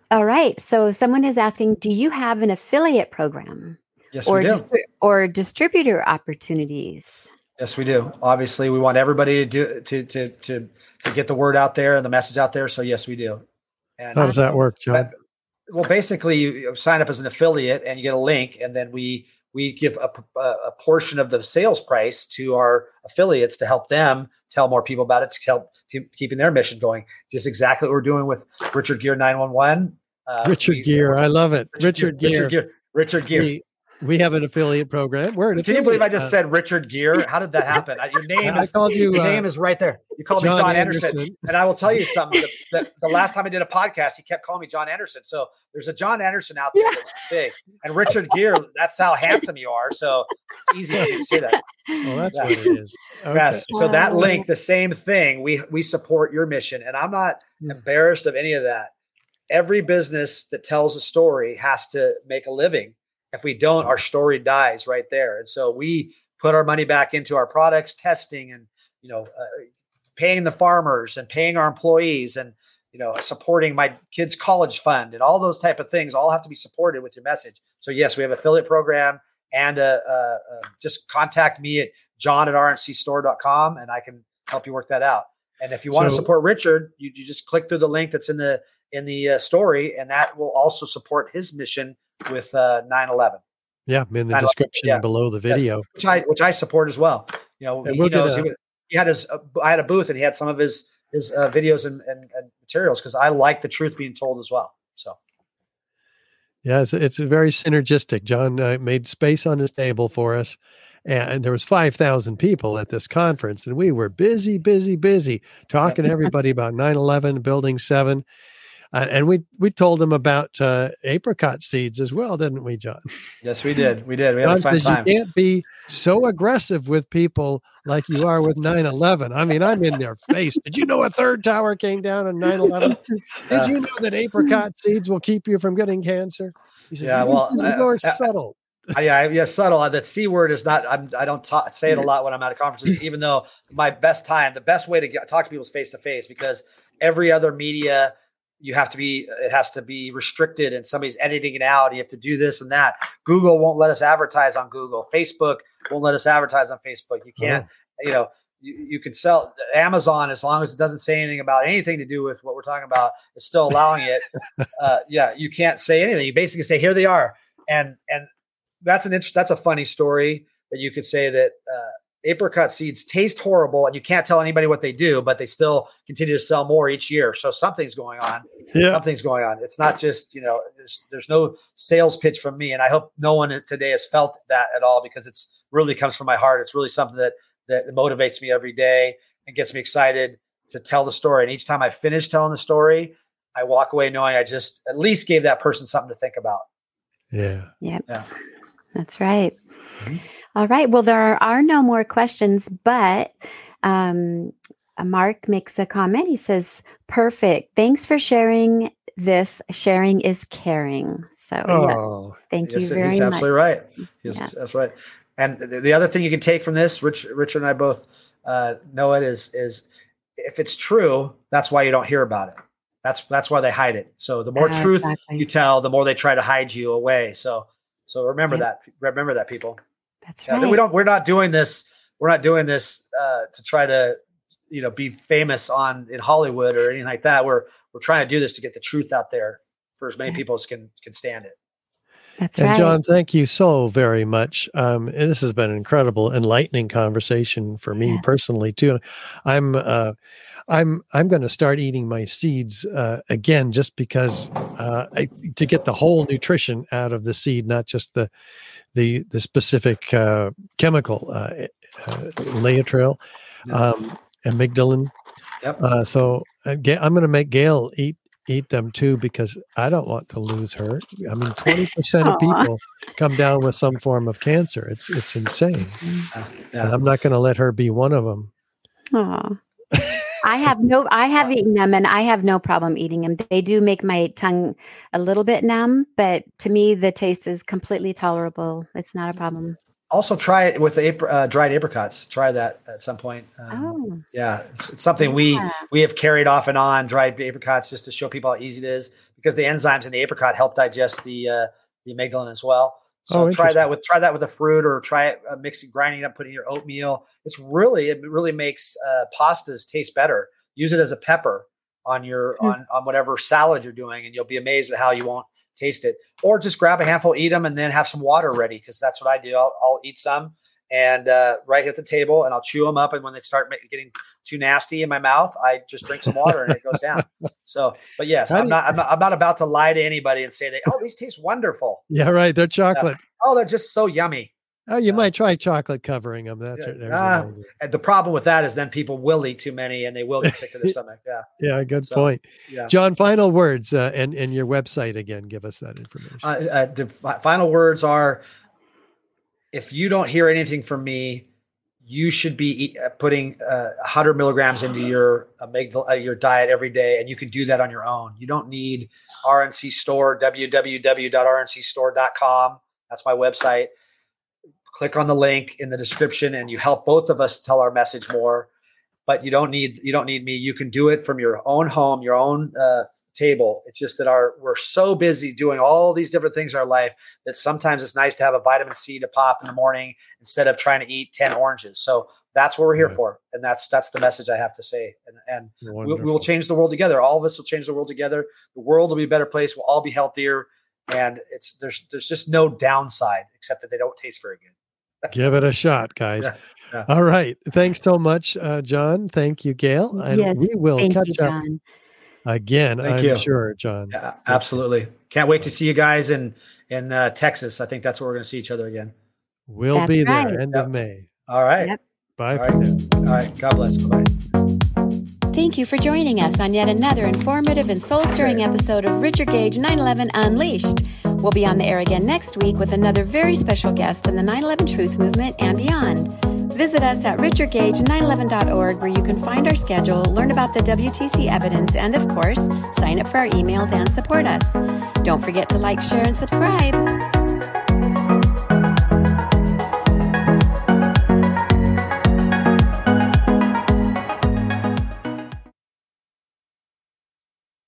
All right. So someone is asking, do you have an affiliate program? Yes, or we do. distri- or distributor opportunities? Yes, we do. Obviously, we want everybody to do to to to to get the word out there and the message out there. So yes, we do. And how does that work, John? Well, basically, you sign up as an affiliate and you get a link, and then we we give a, a portion of the sales price to our affiliates to help them tell more people about it, to help to keeping their mission going. Just exactly what we're doing with Richard Gere nine one one. Uh, Richard we, Gere, I love it. Richard, Richard Gere. Richard Gere. Richard Gere. We, we have an affiliate program. We're an Can affiliate. you believe I just uh, said Richard Gere? How did that happen? Your name I is called you, your uh, name is right there. You called John me John Anderson. Anderson. And I will tell you something. The, the, the last time I did a podcast, he kept calling me John Anderson. So there's a John Anderson out there that's big. And Richard Gere, that's how handsome you are. So it's easy for you to say that. Well, that's Yeah. what it is. Okay. Yes. So that link, the same thing. We we support your mission. And I'm not embarrassed of any of that. Every business that tells a story has to make a living. If we don't, our story dies right there. And so we put our money back into our products, testing, and you know, uh, paying the farmers and paying our employees, and you know, supporting my kids' college fund, and all those type of things. All have to be supported with your message. So yes, we have an affiliate program, and uh, uh, uh, just contact me at john at r n c store dot com, and I can help you work that out. And if you want So- to support Richard, you, you just click through the link that's in the in the uh, story, and that will also support his mission with uh, nine eleven. Yeah, in the I love- description yeah. below the Yes, video. which I which I support as well. You know, And he we'll get knows a- he, was, he had his. Uh, I had a booth, and he had some of his his uh, videos and, and, and materials because I like the truth being told as well. So Yeah, it's, it's very synergistic. John uh, made space on his table for us, and there was five thousand people at this conference, and we were busy, busy, busy talking to everybody about nine eleven, Building seven. Uh, and we we told them about uh, apricot seeds as well, didn't we, John? yes, we did. We did. We had John a fun says time. you can't be so aggressive with people like you are with nine eleven. I mean, I'm in their face. Did you know a third tower came down on nine eleven? Did Uh, you know that apricot seeds will keep you from getting cancer? He says, Yeah, "You- well, you uh, are uh, subtle." I, yeah, yeah, subtle. Uh, That C word is not. I'm, I don't talk, say it a lot when I'm at conferences. Even though my best time, the best way to get, talk to people is face to face, because every other media, you have to be. It has to be restricted, and somebody's editing it out. You have to do this and that. Google won't let us advertise on Google. Facebook won't let us advertise on Facebook. You can't. You know, you, you can sell Amazon as long as it doesn't say anything about anything to do with what we're talking about. It's still allowing it. uh, yeah, you can't say anything. You basically say, "Here they are," and and. That's an interest. That's a funny story that you could say that uh, apricot seeds taste horrible, and you can't tell anybody what they do, but they still continue to sell more each year. So something's going on. Yeah. Something's going on. It's not just, you know, there's, there's no sales pitch from me, and I hope no one today has felt that at all, because it's really comes from my heart. It's really something that that motivates me every day and gets me excited to tell the story. And each time I finish telling the story, I walk away knowing I just at least gave that person something to think about. Yeah. Yep. Yeah. That's right. Mhm. All right. Well, there are no more questions, but um, uh, Mark makes a comment. He says, perfect. Thanks for sharing this. Sharing is caring. So yes, Oh, thank Yes, you very he's much. absolutely right. He's, Yeah. That's right. And the, the other thing you can take from this, Rich, Richard and I both uh, know it, is is if it's true, that's why you don't hear about it. That's that's why they hide it. So the more Uh, truth exactly. you tell, the more they try to hide you away. So so remember Yeah. that. Remember that, people. That's Yeah, right. we don't. We're not doing this. We're not doing this uh, to try to, you know, be famous on in Hollywood or anything like that. We're we're trying to do this to get the truth out there for as many Yeah. people as can can stand it. That's and right. John, thank you so very much. Um, and this has been an incredible, enlightening conversation for me Yeah. personally too. I'm, uh, I'm, I'm going to start eating my seeds uh, again, just because uh, I, to get the whole nutrition out of the seed, not just the the the specific uh, chemical, uh, uh, Laetrile, Yeah. um, amygdalin. Yep. Uh, so uh, Ga- I'm going to make Gail eat eat them too, because I don't want to lose her. I mean, twenty percent of Aw. people come down with some form of cancer. It's it's insane. Yeah. And I'm not going to let her be one of them. Aw. I have no, I have eaten them, and I have no problem eating them. They do make my tongue a little bit numb, but to me, the taste is completely tolerable. It's not a problem. Also, try it with the apr- uh, dried apricots. Try that at some point. Um, Oh, Yeah, it's, it's something we Yeah. we have carried off and on dried apricots just to show people how easy it is. because the enzymes in the apricot help digest the uh, the amygdalin as well. So Oh, try that interesting. with try that with a fruit, or try it uh, mixing, grinding it up, putting in your oatmeal. It's really it really makes uh, pastas taste better. Use it as a pepper on your Hmm. on on whatever salad you're doing, and you'll be amazed at how you won't taste it. Or just grab a handful, eat them, and then have some water ready, because that's what I do. I'll, I'll eat some and uh, right at the table, and I'll chew them up. And when they start ma- getting too nasty in my mouth, I just drink some water and it goes down. So, but yes, How do I'm you- not, I'm not I'm not about to lie to anybody and say that, oh, these taste wonderful. Yeah, right. They're chocolate. Oh, they're just so yummy. Oh, you Yeah. might try chocolate covering them. That's Yeah. it. There's Ah, an idea. And the problem with that is then people will eat too many and they will get sick to their stomach. Yeah. Yeah, good So, point. Yeah. John, final words uh, and, and your website again. Give us that information. Uh, uh, the fi- final words are, if you don't hear anything from me, you should be eat, uh, putting uh, one hundred milligrams into your amygdala, uh, your diet every day, and you can do that on your own. You don't need R N C Store, w w w dot r n c store dot com. That's my website. Click on the link in the description, and you help both of us tell our message more. But you don't need you don't need me. You can do it from your own home, your own uh, table. It's just that our we're so busy doing all these different things in our life that sometimes it's nice to have a vitamin C to pop in the morning instead of trying to eat ten oranges. So that's what we're here Right. for, and that's that's the message I have to say. And and we, we will Wonderful. change the world together. All of us will change the world together. The world will be a better place. We'll all be healthier, and it's there's there's just no downside except that they don't taste very good. Give it a shot, guys. Yeah, yeah. All right. Thanks so much, uh, John. Thank you, Gail. And Yes, we will Thank catch you, up John. again, Thank I'm you. sure, John. Yeah, absolutely. Can't wait to see you guys in in uh, Texas. I think that's where we're going to see each other again. We'll That's be there right. end Yep. of May. All right. Yep. Bye All for right. now. All right. God bless. Bye bye. Thank you for joining us on yet another informative and soul-stirring episode of Richard Gage nine eleven Unleashed. We'll be on the air again next week with another very special guest in the nine eleven Truth Movement and beyond. Visit us at richard gage nine eleven dot org, where you can find our schedule, learn about the W T C evidence, and of course, sign up for our emails and support us. Don't forget to like, share, and subscribe.